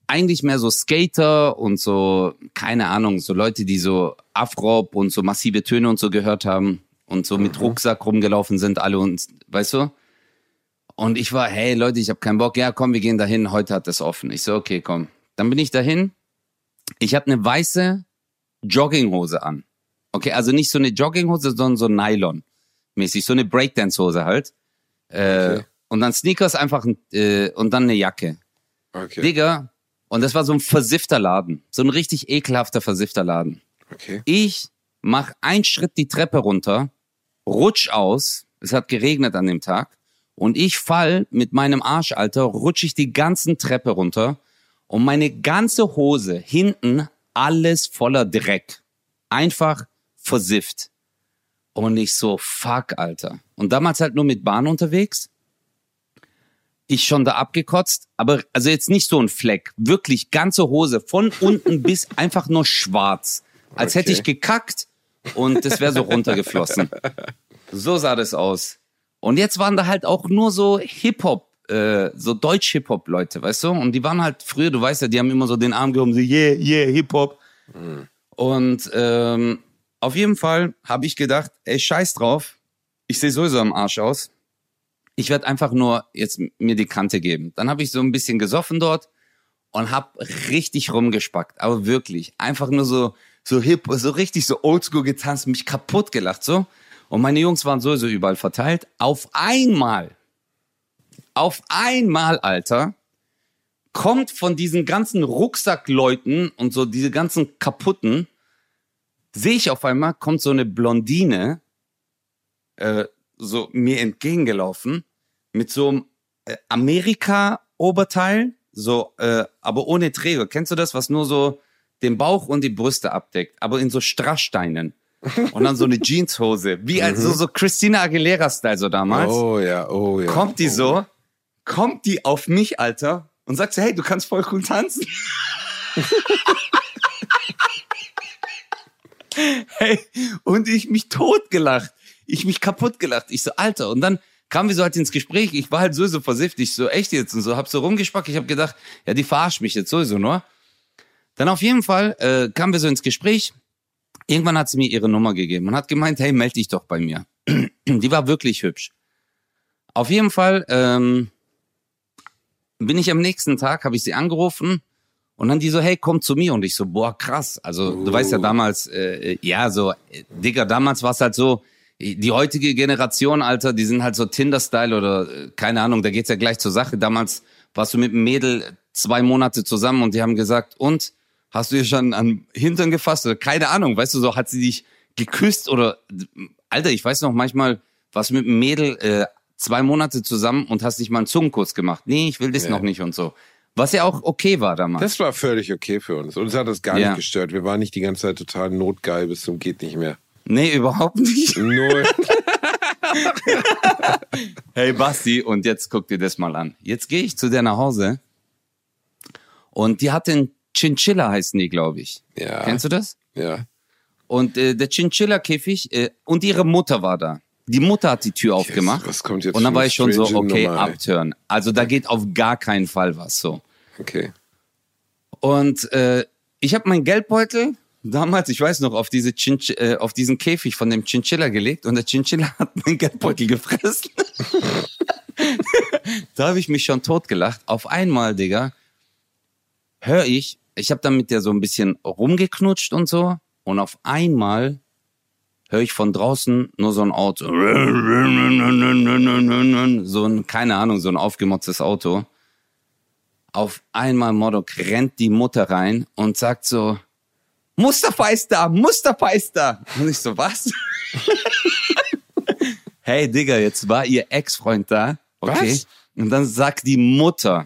eigentlich mehr so Skater und so, keine Ahnung, so Leute, die so Afrop und so massive Töne und so gehört haben und so mit Rucksack rumgelaufen sind, alle und, weißt du? Und ich war, hey Leute, ich habe keinen Bock. Ja, komm, wir gehen dahin, heute hat das offen. Ich so, okay, komm. Dann bin ich dahin. Ich habe eine weiße Jogginghose an. Okay, also nicht so eine Jogginghose, sondern so Nylon-mäßig, so eine Breakdance-Hose halt. Okay. Und dann Sneakers einfach und dann eine Jacke. Okay. Digga, und das war so ein versiffter Laden. So ein richtig ekelhafter versiffter Laden. Okay. Ich mach einen Schritt die Treppe runter, rutsch aus, es hat geregnet an dem Tag, und ich fall mit meinem Arsch, Alter, rutsch ich die ganzen Treppe runter und meine ganze Hose hinten alles voller Dreck. Einfach versifft. Und ich so, fuck, Alter. Und damals halt nur mit Bahn unterwegs. Ich schon da abgekotzt, aber also jetzt nicht so ein Fleck, wirklich ganze Hose von unten bis einfach nur schwarz, als hätte ich gekackt und das wäre so runtergeflossen. So sah das aus. Und jetzt waren da halt auch nur so Hip-Hop, so Deutsch-Hip-Hop-Leute, weißt du? Und die waren halt früher, du weißt ja, die haben immer so den Arm gehoben, so yeah, yeah, Hip-Hop. Und auf jeden Fall habe ich gedacht, ey, scheiß drauf, ich sehe sowieso am Arsch aus. Ich werde einfach nur jetzt mir die Kante geben. Dann habe ich so ein bisschen gesoffen dort und habe richtig rumgespackt. Aber wirklich, einfach nur so hip, so richtig so oldschool getanzt, mich kaputt gelacht so. Und meine Jungs waren sowieso überall verteilt. Auf einmal, Alter, kommt von diesen ganzen Rucksackleuten und so diese ganzen Kaputten, sehe ich auf einmal, kommt so eine Blondine, so mir entgegengelaufen, mit so einem Amerika-Oberteil, so, aber ohne Träger. Kennst du das, was nur so den Bauch und die Brüste abdeckt, aber in so Strasssteinen? Und dann so eine Jeanshose, wie als so Christina Aguilera-Style so damals. Oh ja. Kommt die auf mich, Alter, und sagt so, hey, du kannst voll cool tanzen. Hey, und ich mich totgelacht. Ich mich kaputt gelacht. Ich so, Alter. Und dann kamen wir so halt ins Gespräch. Ich war halt sowieso versifft. Ich so, echt jetzt? Und so, hab so rumgespackt. Ich hab gedacht, ja, die verarscht mich jetzt sowieso nur. Dann auf jeden Fall kamen wir so ins Gespräch. Irgendwann hat sie mir ihre Nummer gegeben und hat gemeint, hey, melde dich doch bei mir. Die war wirklich hübsch. Auf jeden Fall bin ich am nächsten Tag, habe ich sie angerufen und dann die so, hey, komm zu mir. Und ich so, boah, krass. Also du weißt ja damals, Digga, damals war es halt so, die heutige Generation, Alter, die sind halt so Tinder-Style oder keine Ahnung, da geht's ja gleich zur Sache. Damals warst du mit einem Mädel 2 Monate zusammen und die haben gesagt, und, hast du ihr schon an Hintern gefasst oder keine Ahnung, weißt du, so hat sie dich geküsst oder, Alter, ich weiß noch, manchmal warst du mit einem Mädel 2 Monate zusammen und hast nicht mal einen Zungenkuss gemacht. Nee, ich will das noch nicht und so. Was ja auch okay war damals. Das war völlig okay für uns. Uns hat das gar nicht gestört. Wir waren nicht die ganze Zeit total notgeil bis zum geht nicht mehr. Nee, überhaupt nicht. Null. Hey Basti, und jetzt guck dir das mal an. Jetzt gehe ich zu der nach Hause und die hatte einen Chinchilla, heißen die, glaube ich. Ja. Kennst du das? Ja. Und der Chinchilla-Käfig und ihre Mutter war da. Die Mutter hat die Tür aufgemacht. Was kommt jetzt und dann war ich schon so, okay, Nummer, abturn. Also da geht auf gar keinen Fall was so. Okay. Und ich habe meinen Geldbeutel damals, ich weiß noch, auf diesen Käfig von dem Chinchilla gelegt und der Chinchilla hat meinen Geldbeutel gefressen. Da habe ich mich schon totgelacht. Auf einmal, Digga, höre ich habe dann mit der so ein bisschen rumgeknutscht und so und auf einmal höre ich von draußen nur so ein Auto. So ein, keine Ahnung, so ein aufgemotztes Auto. Auf einmal, Modok, rennt die Mutter rein und sagt so, Mustafa ist da. Und ich so, was? Hey, Digga, jetzt war ihr Ex-Freund da. Okay. Was? Und dann sagt die Mutter,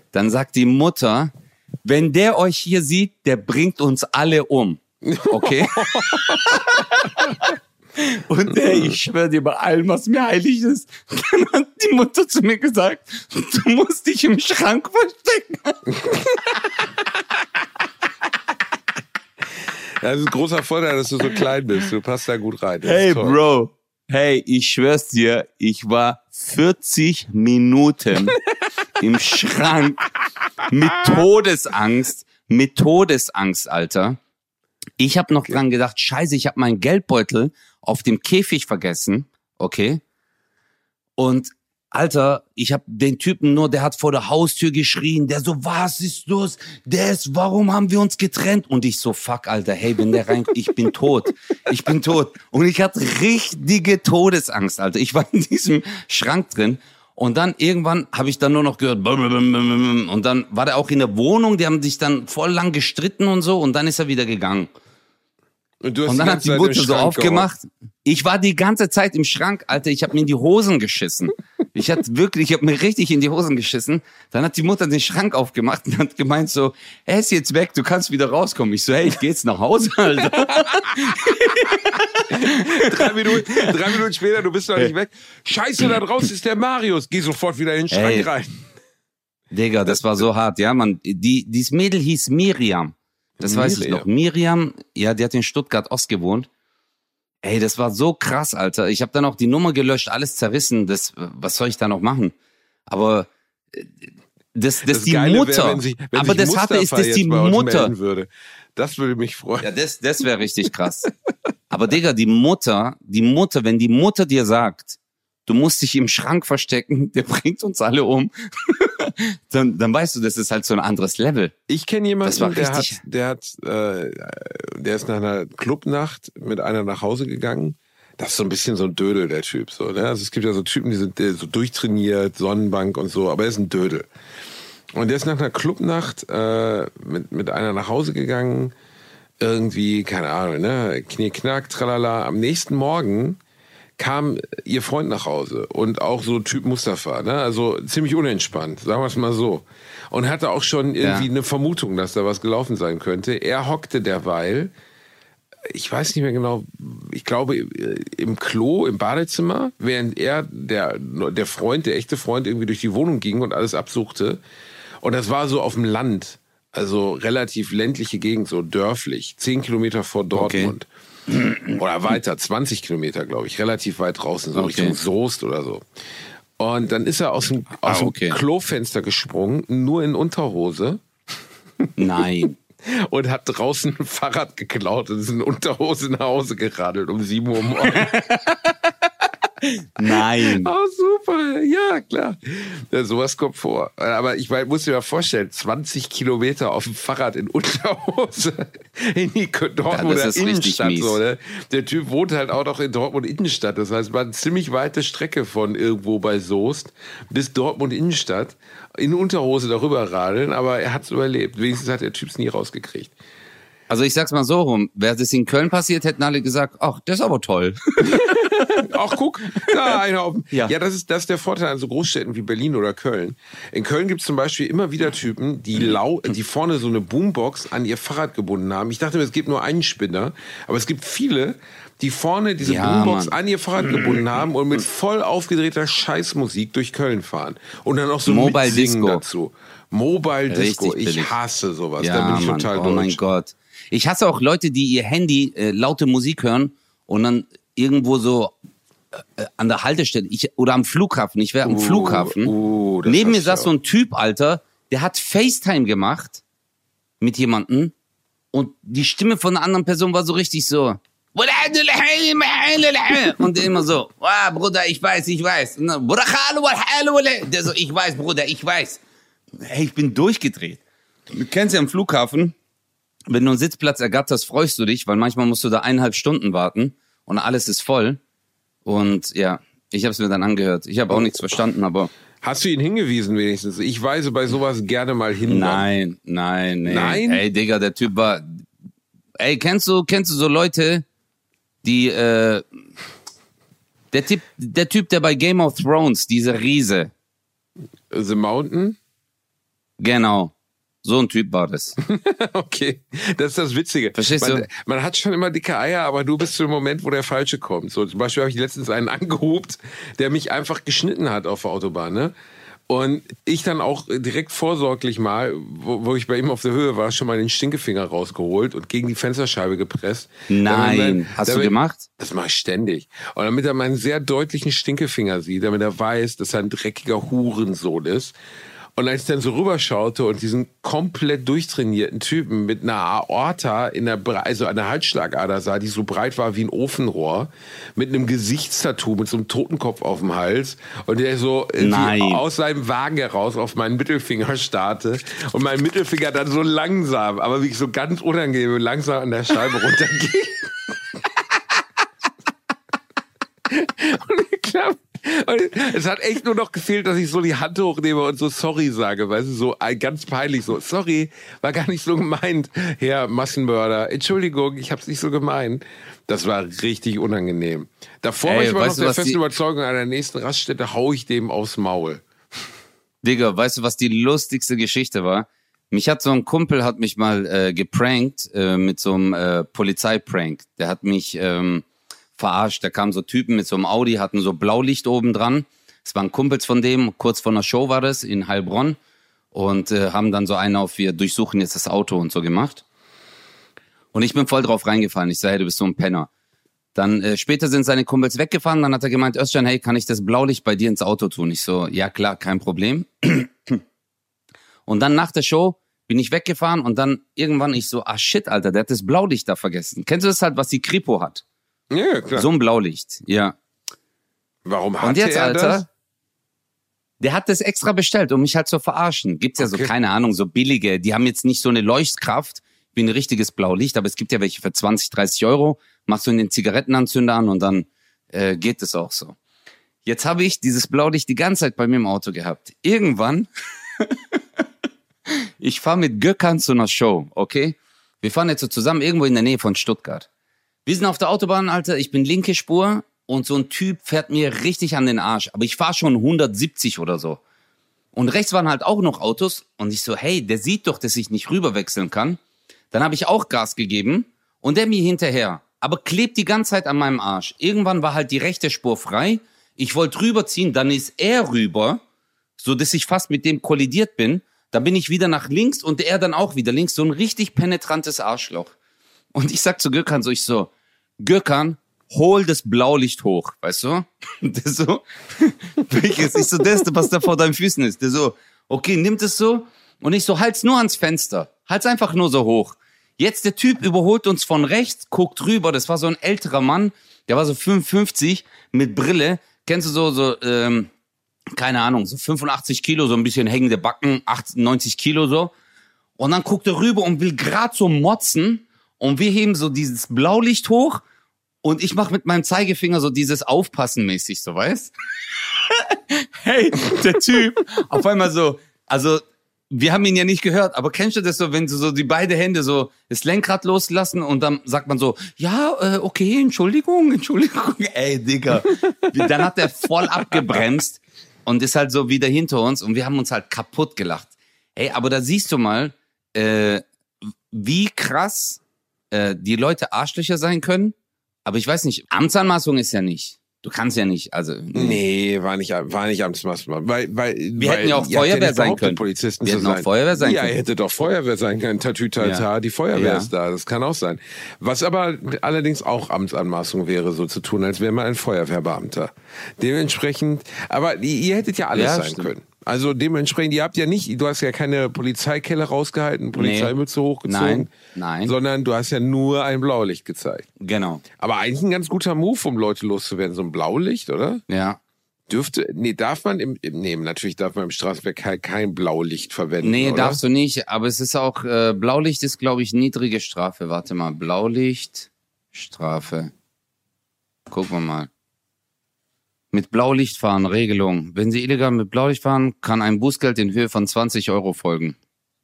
wenn der euch hier sieht, der bringt uns alle um. Okay? Und ich schwöre dir bei allem, was mir heilig ist, dann hat die Mutter zu mir gesagt, du musst dich im Schrank verstecken. Das ist ein großer Vorteil, dass du so klein bist. Du passt da gut rein. Hey, Bro. Hey, ich schwör's dir, ich war 40 Minuten im Schrank Mit Todesangst, Alter. Ich habe noch dran gedacht, scheiße, ich habe meinen Geldbeutel auf dem Käfig vergessen, okay? Und Alter, ich habe den Typen nur, der hat vor der Haustür geschrien, der so, was ist los? Warum haben wir uns getrennt? Und ich so, fuck, Alter, hey, wenn der rein, ich bin tot. Und ich hatte richtige Todesangst, Alter. Ich war in diesem Schrank drin und dann irgendwann habe ich dann nur noch gehört, und dann war der auch in der Wohnung, die haben sich dann voll lang gestritten und so und dann ist er wieder gegangen. Und dann hat die Mutter so aufgemacht. Ich war die ganze Zeit im Schrank, Alter. Ich habe mir in die Hosen geschissen. Ich habe mir richtig in die Hosen geschissen. Dann hat die Mutter den Schrank aufgemacht und hat gemeint so, er ist jetzt weg, du kannst wieder rauskommen. Ich so, hey, ich geh jetzt nach Hause, Alter. 3 Minuten später, du bist noch nicht weg. Scheiße, da draußen ist der Marius. Geh sofort wieder in den Schrank rein. Digga, das war so hart, ja, man. Dieses Mädel hieß Miriam. Das weiß ich noch. Miriam, ja, die hat in Stuttgart Ost gewohnt. Ey, das war so krass, Alter. Ich habe dann auch die Nummer gelöscht, alles zerrissen. Was soll ich da noch machen? Aber das die Geile Mutter. Wär, wenn sich aber das Mustafa Harte ist, dass die Mutter. Würde. Das würde mich freuen. Ja, das wäre richtig krass. Aber Digga, die Mutter, wenn die Mutter dir sagt, du musst dich im Schrank verstecken, der bringt uns alle um, dann weißt du, das ist halt so ein anderes Level. Ich kenne jemanden, der ist nach einer Clubnacht mit einer nach Hause gegangen. Das ist so ein bisschen so ein Dödel, der Typ. So, ne? Also es gibt ja so Typen, die sind so durchtrainiert, Sonnenbank und so, aber er ist ein Dödel. Und der ist nach einer Clubnacht mit einer nach Hause gegangen, irgendwie, keine Ahnung, ne, Knickknack, tralala. Am nächsten Morgen kam ihr Freund nach Hause und auch so Typ Mustafa, ne? Also ziemlich unentspannt, sagen wir es mal so. Und hatte auch schon irgendwie eine Vermutung, dass da was gelaufen sein könnte. Er hockte derweil, ich weiß nicht mehr genau, ich glaube im Klo, im Badezimmer, während er, der echte Freund irgendwie durch die Wohnung ging und alles absuchte. Und das war so auf dem Land, also relativ ländliche Gegend, so dörflich, 10 Kilometer vor Dortmund. Okay. Oder weiter, 20 Kilometer, glaube ich, relativ weit draußen, so Richtung Soest oder so. Und dann ist er aus dem Klofenster gesprungen, nur in Unterhose. Nein. Und hat draußen ein Fahrrad geklaut und ist in Unterhose nach Hause geradelt um 7 Uhr morgens. Nein. Oh, super. Ja, klar. Ja, sowas kommt vor. Aber ich muss dir mal vorstellen, 20 Kilometer auf dem Fahrrad in Unterhose in die Dortmunder Innenstadt. So, ne? Der Typ wohnt halt auch noch in Dortmund Innenstadt. Das heißt, es war eine ziemlich weite Strecke von irgendwo bei Soest bis Dortmund Innenstadt. In Unterhose darüber radeln, aber er hat es überlebt. Wenigstens hat der Typ es nie rausgekriegt. Also ich sag's mal so rum, wäre das in Köln passiert, hätten alle gesagt, ach, das ist aber toll. Ach, guck, da einer auf. Ja, das ist der Vorteil an so Großstädten wie Berlin oder Köln. In Köln gibt's zum Beispiel immer wieder Typen, die vorne so eine Boombox an ihr Fahrrad gebunden haben. Ich dachte mir, es gibt nur einen Spinner, aber es gibt viele, die vorne diese Boombox an ihr Fahrrad gebunden haben und mit voll aufgedrehter Scheißmusik durch Köln fahren. Und dann auch so Mobile mitsingen Disco. dazu. Mobile Disco, Richtig ich hasse sowas, ja, da bin ich total Oh mein Gott. Ich hasse auch Leute, die ihr Handy laute Musik hören und dann irgendwo so an der Haltestelle oder am Flughafen. Ich wäre am Flughafen. Neben mir saß so ein Typ, Alter, der hat FaceTime gemacht mit jemandem und die Stimme von einer anderen Person war so richtig so. Und der immer so, Bruder, ich weiß. Und dann, der so, ich weiß, Bruder, ich weiß. Hey, ich bin durchgedreht. Du kennst ja am Flughafen, wenn du einen Sitzplatz ergatterst, freust du dich, weil manchmal musst du da 1,5 Stunden warten und alles ist voll. Und ja, ich habe es mir dann angehört. Ich habe auch nichts verstanden, aber... Hast du ihn hingewiesen wenigstens? Ich weise bei sowas gerne mal hin. Nein. Ey, Digga, der Typ war... Ey, kennst du so Leute, die... Der Typ, der bei Game of Thrones, dieser Riese... The Mountain? Genau. So ein Typ war das. Okay, das ist das Witzige. Verstehst du? Man hat schon immer dicke Eier, aber du bist zu dem Moment, wo der Falsche kommt. So, zum Beispiel habe ich letztens einen angehupt, der mich einfach geschnitten hat auf der Autobahn, ne? Und ich dann auch direkt vorsorglich mal, wo ich bei ihm auf der Höhe war, schon mal den Stinkefinger rausgeholt und gegen die Fensterscheibe gepresst. Nein, hast du gemacht? Das mache ich ständig. Und damit er meinen sehr deutlichen Stinkefinger sieht, damit er weiß, dass er ein dreckiger Hurensohn ist. Und als ich dann so rüberschaute und diesen komplett durchtrainierten Typen mit einer Aorta also einer Halsschlagader sah, die so breit war wie ein Ofenrohr, mit einem Gesichtstattoo, mit so einem Totenkopf auf dem Hals und der so aus seinem Wagen heraus auf meinen Mittelfinger starrte und mein Mittelfinger dann so langsam, aber wirklich so ganz unangenehm langsam an der Scheibe runterging. Und ich glaube, es hat echt nur noch gefehlt, dass ich so die Hand hochnehme und so sorry sage, weißt du, so ganz peinlich so, sorry, war gar nicht so gemeint, Herr Massenmörder, Entschuldigung, ich hab's nicht so gemeint. Das war richtig unangenehm. Davor war ich aber noch der festen Überzeugung, an der nächsten Raststätte hau ich dem aufs Maul. Digga, weißt du, was die lustigste Geschichte war? Mich hat so ein Kumpel, hat mich mal geprankt mit so einem Polizeiprank. Der hat mich verarscht. Da kamen so Typen mit so einem Audi, hatten so Blaulicht oben dran. Es waren Kumpels von dem, kurz vor einer Show war das in Heilbronn und haben dann so einen auf, wir durchsuchen jetzt das Auto und so gemacht. Und ich bin voll drauf reingefallen. Ich sage, hey, du bist so ein Penner. Dann später sind seine Kumpels weggefahren, dann hat er gemeint, Özcan, hey, kann ich das Blaulicht bei dir ins Auto tun? Ich so, ja klar, kein Problem. Und dann nach der Show bin ich weggefahren und dann irgendwann ich so, shit, Alter, der hat das Blaulicht da vergessen. Kennst du das halt, was die Kripo hat? Ja, klar. So ein Blaulicht, ja. Warum hat und jetzt, er Alter, das? Der hat das extra bestellt, um mich halt zu verarschen. Gibt's ja so, keine Ahnung, so billige, die haben jetzt nicht so eine Leuchtkraft wie ein richtiges Blaulicht, aber es gibt ja welche für 20, 30 Euro. Machst du in den Zigarettenanzünder an und dann geht es auch so. Jetzt habe ich dieses Blaulicht die ganze Zeit bei mir im Auto gehabt. Irgendwann, ich fahre mit Gökhan zu einer Show, okay? Wir fahren jetzt so zusammen irgendwo in der Nähe von Stuttgart. Wir sind auf der Autobahn, Alter, ich bin linke Spur und so ein Typ fährt mir richtig an den Arsch. Aber ich fahre schon 170 oder so. Und rechts waren halt auch noch Autos und ich so, hey, der sieht doch, dass ich nicht rüberwechseln kann. Dann habe ich auch Gas gegeben und der mir hinterher. Aber klebt die ganze Zeit an meinem Arsch. Irgendwann war halt die rechte Spur frei. Ich wollte rüberziehen, dann ist er rüber, so dass ich fast mit dem kollidiert bin. Dann bin ich wieder nach links und er dann auch wieder links. So ein richtig penetrantes Arschloch. Und ich sag zu Gökhan so, Gökhan, hol das Blaulicht hoch, weißt du? Der so, welches? Ich so, das, was da vor deinen Füßen ist. Der so, okay, nimmt es so. Und ich so, halt's nur ans Fenster. Halt's einfach nur so hoch. Jetzt der Typ überholt uns von rechts, guckt rüber. Das war so ein älterer Mann, der war so 55 mit Brille. Kennst du keine Ahnung, so 85 Kilo, so ein bisschen hängende Backen, 90 Kilo so. Und dann guckt er rüber und will grad so motzen. Und wir heben so dieses Blaulicht hoch und ich mache mit meinem Zeigefinger so dieses Aufpassen mäßig, so, weißt? Hey, der Typ auf einmal so, also wir haben ihn ja nicht gehört, aber kennst du das so, wenn du so die beiden Hände so das Lenkrad loslassen und dann sagt man so, ja, okay, Entschuldigung. Ey, Digga. Dann hat er voll abgebremst und ist halt so wieder hinter uns und wir haben uns halt kaputt gelacht. Ey, aber da siehst du mal, wie krass die Leute Arschlöcher sein können, aber ich weiß nicht, Amtsanmaßung ist ja nicht. Du kannst ja nicht, also... Nee, war nicht Amtsmaßnahme. Wir hätten ja auch Feuerwehr sein können. Polizisten wir zu hätten sein. auch Feuerwehr sein können. Ja, hätte doch Feuerwehr sein können. Tatütata, die Feuerwehr ist da. Das kann auch sein. Was aber allerdings auch Amtsanmaßung wäre, so zu tun, als wäre man ein Feuerwehrbeamter. Dementsprechend, aber ihr hättet ja alles sein können. Also dementsprechend, ihr habt ja nicht, du hast ja keine Polizeikelle rausgehalten, Polizeimütze hochgezogen. Nein. Sondern du hast ja nur ein Blaulicht gezeigt. Genau. Aber eigentlich ein ganz guter Move, um Leute loszuwerden, so ein Blaulicht, oder? Ja. Darf man natürlich darf man im Straßenverkehr kein Blaulicht verwenden, Nee, oder? darfst du nicht, aber es ist auch, Blaulicht ist, glaube ich, niedrige Strafe. Warte mal, Blaulicht, Strafe. Gucken wir mal. Mit Blaulicht fahren, Regelung. Wenn Sie illegal mit Blaulicht fahren, kann ein Bußgeld in Höhe von 20 Euro folgen.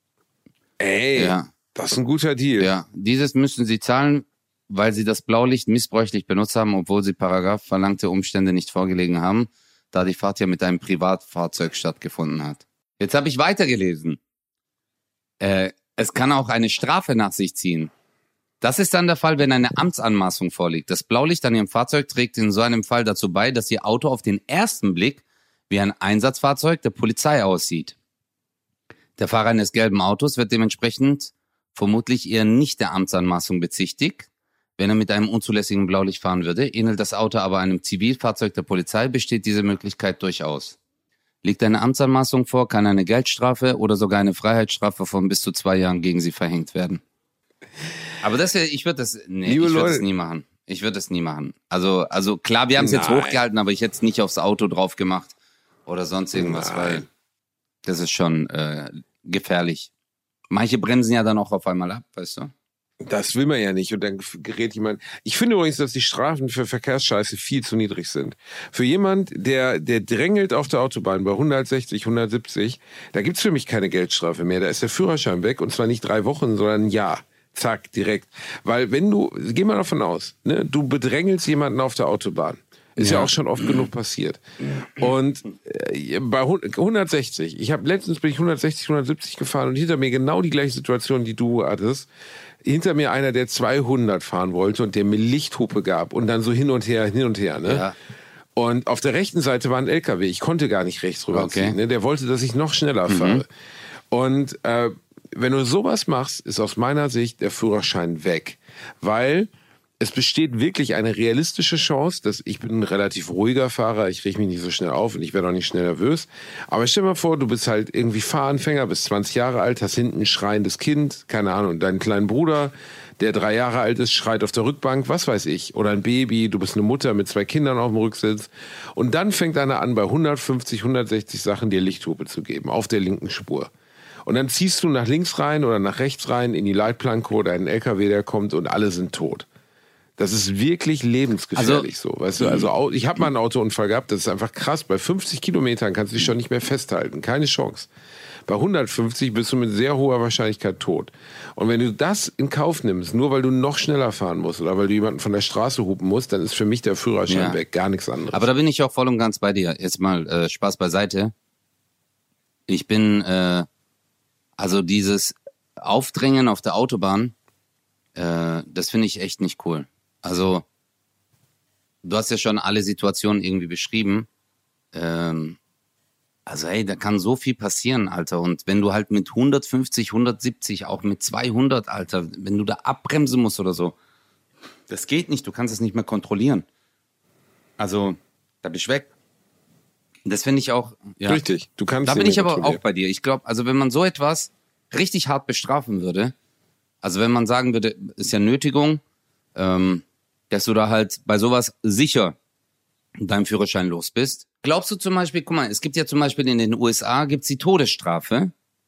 Ey, das ist ein guter Deal. Ja, dieses müssen Sie zahlen, weil Sie das Blaulicht missbräuchlich benutzt haben, obwohl Sie Paragraph verlangte Umstände nicht vorgelegen haben, da die Fahrt ja mit einem Privatfahrzeug stattgefunden hat. Jetzt habe ich weitergelesen. Es kann auch eine Strafe nach sich ziehen. Das ist dann der Fall, wenn eine Amtsanmaßung vorliegt. Das Blaulicht an Ihrem Fahrzeug trägt in so einem Fall dazu bei, dass Ihr Auto auf den ersten Blick wie ein Einsatzfahrzeug der Polizei aussieht. Der Fahrer eines gelben Autos wird dementsprechend vermutlich eher nicht der Amtsanmaßung bezichtigt. Wenn er mit einem unzulässigen Blaulicht fahren würde, ähnelt das Auto aber einem Zivilfahrzeug der Polizei, besteht diese Möglichkeit durchaus. Liegt eine Amtsanmaßung vor, kann eine Geldstrafe oder sogar eine Freiheitsstrafe von bis zu 2 Jahren gegen sie verhängt werden. Aber ich würde das nie machen. Ich würde das nie machen. Also klar, wir haben es jetzt hochgehalten, aber ich hätte es nicht aufs Auto drauf gemacht oder sonst irgendwas, weil das ist schon gefährlich. Manche bremsen ja dann auch auf einmal ab, weißt du? Das will man ja nicht. Und dann gerät jemand. Ich finde übrigens, dass die Strafen für Verkehrsscheiße viel zu niedrig sind. Für jemand, der drängelt auf der Autobahn bei 160, 170, da gibt's für mich keine Geldstrafe mehr. Da ist der Führerschein weg und zwar nicht 3 Wochen, sondern ein Jahr. Zack, direkt. Weil geh mal davon aus, ne, du bedrängelst jemanden auf der Autobahn. Ist ja auch schon oft genug passiert. Und bei 160, letztens bin ich 160, 170 gefahren und hinter mir genau die gleiche Situation, die du hattest. Hinter mir einer, der 200 fahren wollte und der mir Lichthupe gab und dann so hin und her, ne? Ja. Und auf der rechten Seite war ein LKW. Ich konnte gar nicht rechts rüberziehen. Ne? Der wollte, dass ich noch schneller fahre. Und wenn du sowas machst, ist aus meiner Sicht der Führerschein weg. Weil es besteht wirklich eine realistische Chance, dass ich bin ein relativ ruhiger Fahrer, ich reg mich nicht so schnell auf und ich werde auch nicht schnell nervös. Aber stell dir mal vor, du bist halt irgendwie Fahranfänger, bist 20 Jahre alt, hast hinten ein schreiendes Kind, keine Ahnung, deinen kleinen Bruder, der 3 Jahre alt ist, schreit auf der Rückbank, was weiß ich. Oder ein Baby, du bist eine Mutter mit 2 Kindern auf dem Rücksitz. Und dann fängt einer an, bei 150, 160 Sachen dir Lichthupe zu geben, auf der linken Spur. Und dann ziehst du nach links rein oder nach rechts rein in die Leitplanke oder einen LKW, der kommt und alle sind tot. Das ist wirklich lebensgefährlich so, weißt du? Also ich habe mal einen Autounfall gehabt, das ist einfach krass. Bei 50 Kilometern kannst du dich schon nicht mehr festhalten, keine Chance. Bei 150 bist du mit sehr hoher Wahrscheinlichkeit tot. Und wenn du das in Kauf nimmst, nur weil du noch schneller fahren musst oder weil du jemanden von der Straße hupen musst, dann ist für mich der Führerschein weg, gar nichts anderes. Aber da bin ich auch voll und ganz bei dir. Jetzt mal Spaß beiseite. Ich bin also dieses Aufdrängen auf der Autobahn, das finde ich echt nicht cool. Also, du hast ja schon alle Situationen irgendwie beschrieben. Also, hey, da kann so viel passieren, Alter. Und wenn du halt mit 150, 170, auch mit 200, Alter, wenn du da abbremsen musst oder so, das geht nicht. Du kannst es nicht mehr kontrollieren. Also, da bist du weg. Das finde ich auch. Ja. Richtig, du kannst. Da bin ich aber auch bei dir. Ich glaube, also wenn man so etwas richtig hart bestrafen würde, also wenn man sagen würde, ist ja Nötigung, dass du da halt bei sowas sicher deinem Führerschein los bist. Glaubst du zum Beispiel, guck mal, es gibt ja zum Beispiel in den USA gibt's die Todesstrafe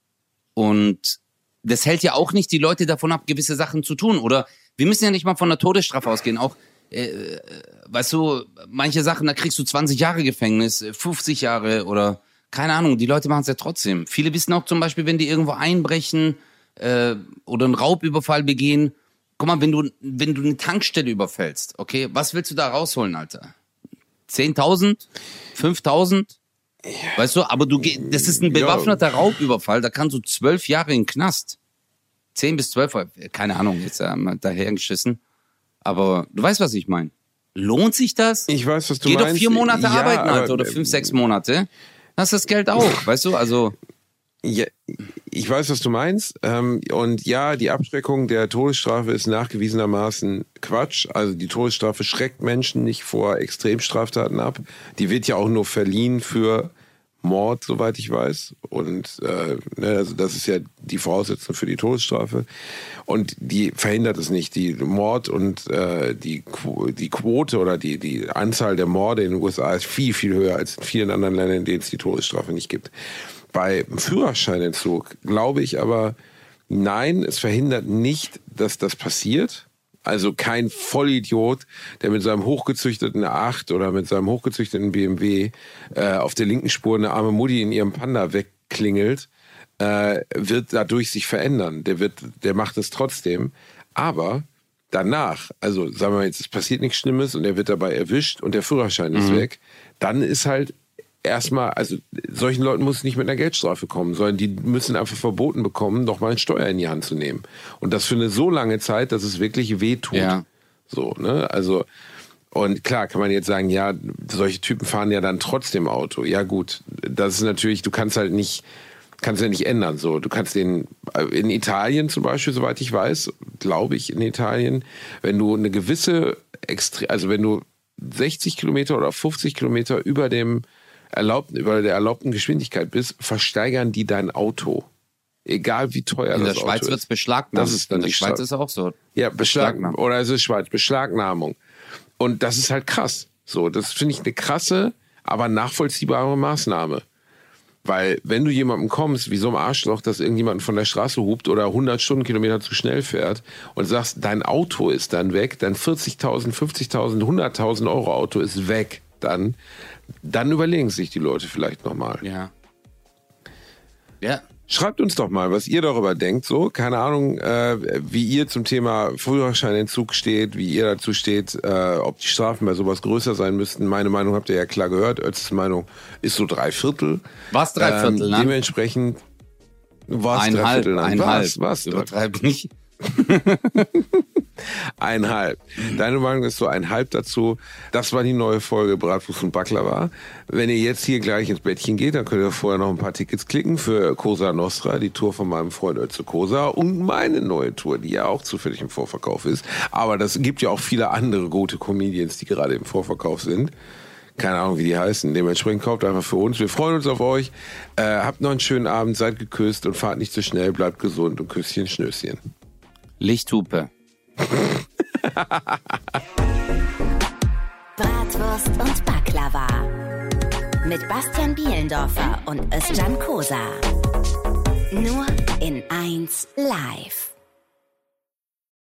und das hält ja auch nicht die Leute davon ab, gewisse Sachen zu tun. Oder wir müssen ja nicht mal von der Todesstrafe ausgehen. Auch, weißt du, manche Sachen, da kriegst du 20 Jahre Gefängnis, 50 Jahre oder keine Ahnung, die Leute machen es ja trotzdem. Viele wissen auch zum Beispiel, wenn die irgendwo einbrechen oder einen Raubüberfall begehen, guck mal, wenn du eine Tankstelle überfällst, okay, was willst du da rausholen, Alter? 10.000? 5.000? Weißt du, aber das ist ein bewaffneter Raubüberfall, da kannst du 12 Jahre in den Knast. 10 bis 12, keine Ahnung, jetzt dahergeschissen. Aber du weißt, was ich meine. Lohnt sich das? Ich weiß, was du meinst. Geh doch 4 Monate arbeiten, Alter, oder 5, 6 Monate. Hast das Geld auch, weißt du, also... Ja, ich weiß, was du meinst. Und ja, die Abschreckung der Todesstrafe ist nachgewiesenermaßen Quatsch. Also die Todesstrafe schreckt Menschen nicht vor Extremstraftaten ab. Die wird ja auch nur verliehen für Mord, soweit ich weiß. Und also das ist ja die Voraussetzung für die Todesstrafe. Und die verhindert es nicht. Die Mord und die Quote oder die Anzahl der Morde in den USA ist viel, viel höher als in vielen anderen Ländern, in denen es die Todesstrafe nicht gibt. Bei Führerscheinentzug glaube ich aber, nein, es verhindert nicht, dass das passiert. Also kein Vollidiot, der mit seinem hochgezüchteten 8 oder mit seinem hochgezüchteten BMW auf der linken Spur eine arme Mutti in ihrem Panda wegklingelt, wird dadurch sich verändern. Der macht es trotzdem. Aber danach, also sagen wir mal jetzt, es passiert nichts Schlimmes und er wird dabei erwischt und der Führerschein ist weg, dann ist halt erstmal, also solchen Leuten muss es nicht mit einer Geldstrafe kommen, sondern die müssen einfach verboten bekommen, noch mal ein Steuer in die Hand zu nehmen. Und das für eine so lange Zeit, dass es wirklich weh tut. Ja. So, ne? Also, und klar kann man jetzt sagen, ja, solche Typen fahren ja dann trotzdem Auto. Ja gut, das ist natürlich, du kannst ja nicht ändern. So, du kannst in Italien zum Beispiel, soweit ich weiß, glaube ich in Italien, wenn du eine gewisse, also wenn du 60 Kilometer oder 50 Kilometer über dem über der erlaubten Geschwindigkeit bist, versteigern die dein Auto. Egal wie teuer das Auto ist. In der Schweiz wird es beschlagnahmt. Das ist dann in der Schweiz ist es auch so. Ja, Beschlagnahmung. Oder es ist Schweiz, Beschlagnahmung. Und das ist halt krass. So, das finde ich eine krasse, aber nachvollziehbare Maßnahme. Weil wenn du jemandem kommst, wie so ein Arschloch, dass irgendjemand von der Straße hupt oder 100 Stundenkilometer zu schnell fährt und sagst, dein Auto ist dann weg, dein 40.000, 50.000, 100.000 Euro Auto ist weg, dann überlegen sich die Leute vielleicht nochmal. Ja. Ja. Schreibt uns doch mal, was ihr darüber denkt. So, keine Ahnung, wie ihr zum Thema Führerscheinentzug steht, wie ihr dazu steht, ob die Strafen bei sowas größer sein müssten. Meine Meinung habt ihr ja klar gehört. Öz's Meinung ist so 3/4. Was 3/4, ne? Dementsprechend was 1,5. Was? Übertreib nicht. 1,5. Deine Meinung ist so 1,5 dazu. Das war die neue Folge Bratwurst und Baklava. Wenn ihr jetzt hier gleich ins Bettchen geht, dann könnt ihr vorher noch ein paar Tickets klicken für Cosa Nostra, die Tour von meinem Freund Ötze Cosa und meine neue Tour, die ja auch zufällig im Vorverkauf ist. Aber das gibt ja auch viele andere gute Comedians, die gerade im Vorverkauf sind. Keine Ahnung, wie die heißen. Dementsprechend kauft einfach für uns. Wir freuen uns auf euch. Habt noch einen schönen Abend, seid geküsst und fahrt nicht zu schnell, bleibt gesund und Küsschen, Schnösschen. Lichthupe. Bratwurst und Baklava. Mit Bastian Bielendorfer und Özcan Kosa. Nur in 1 Live.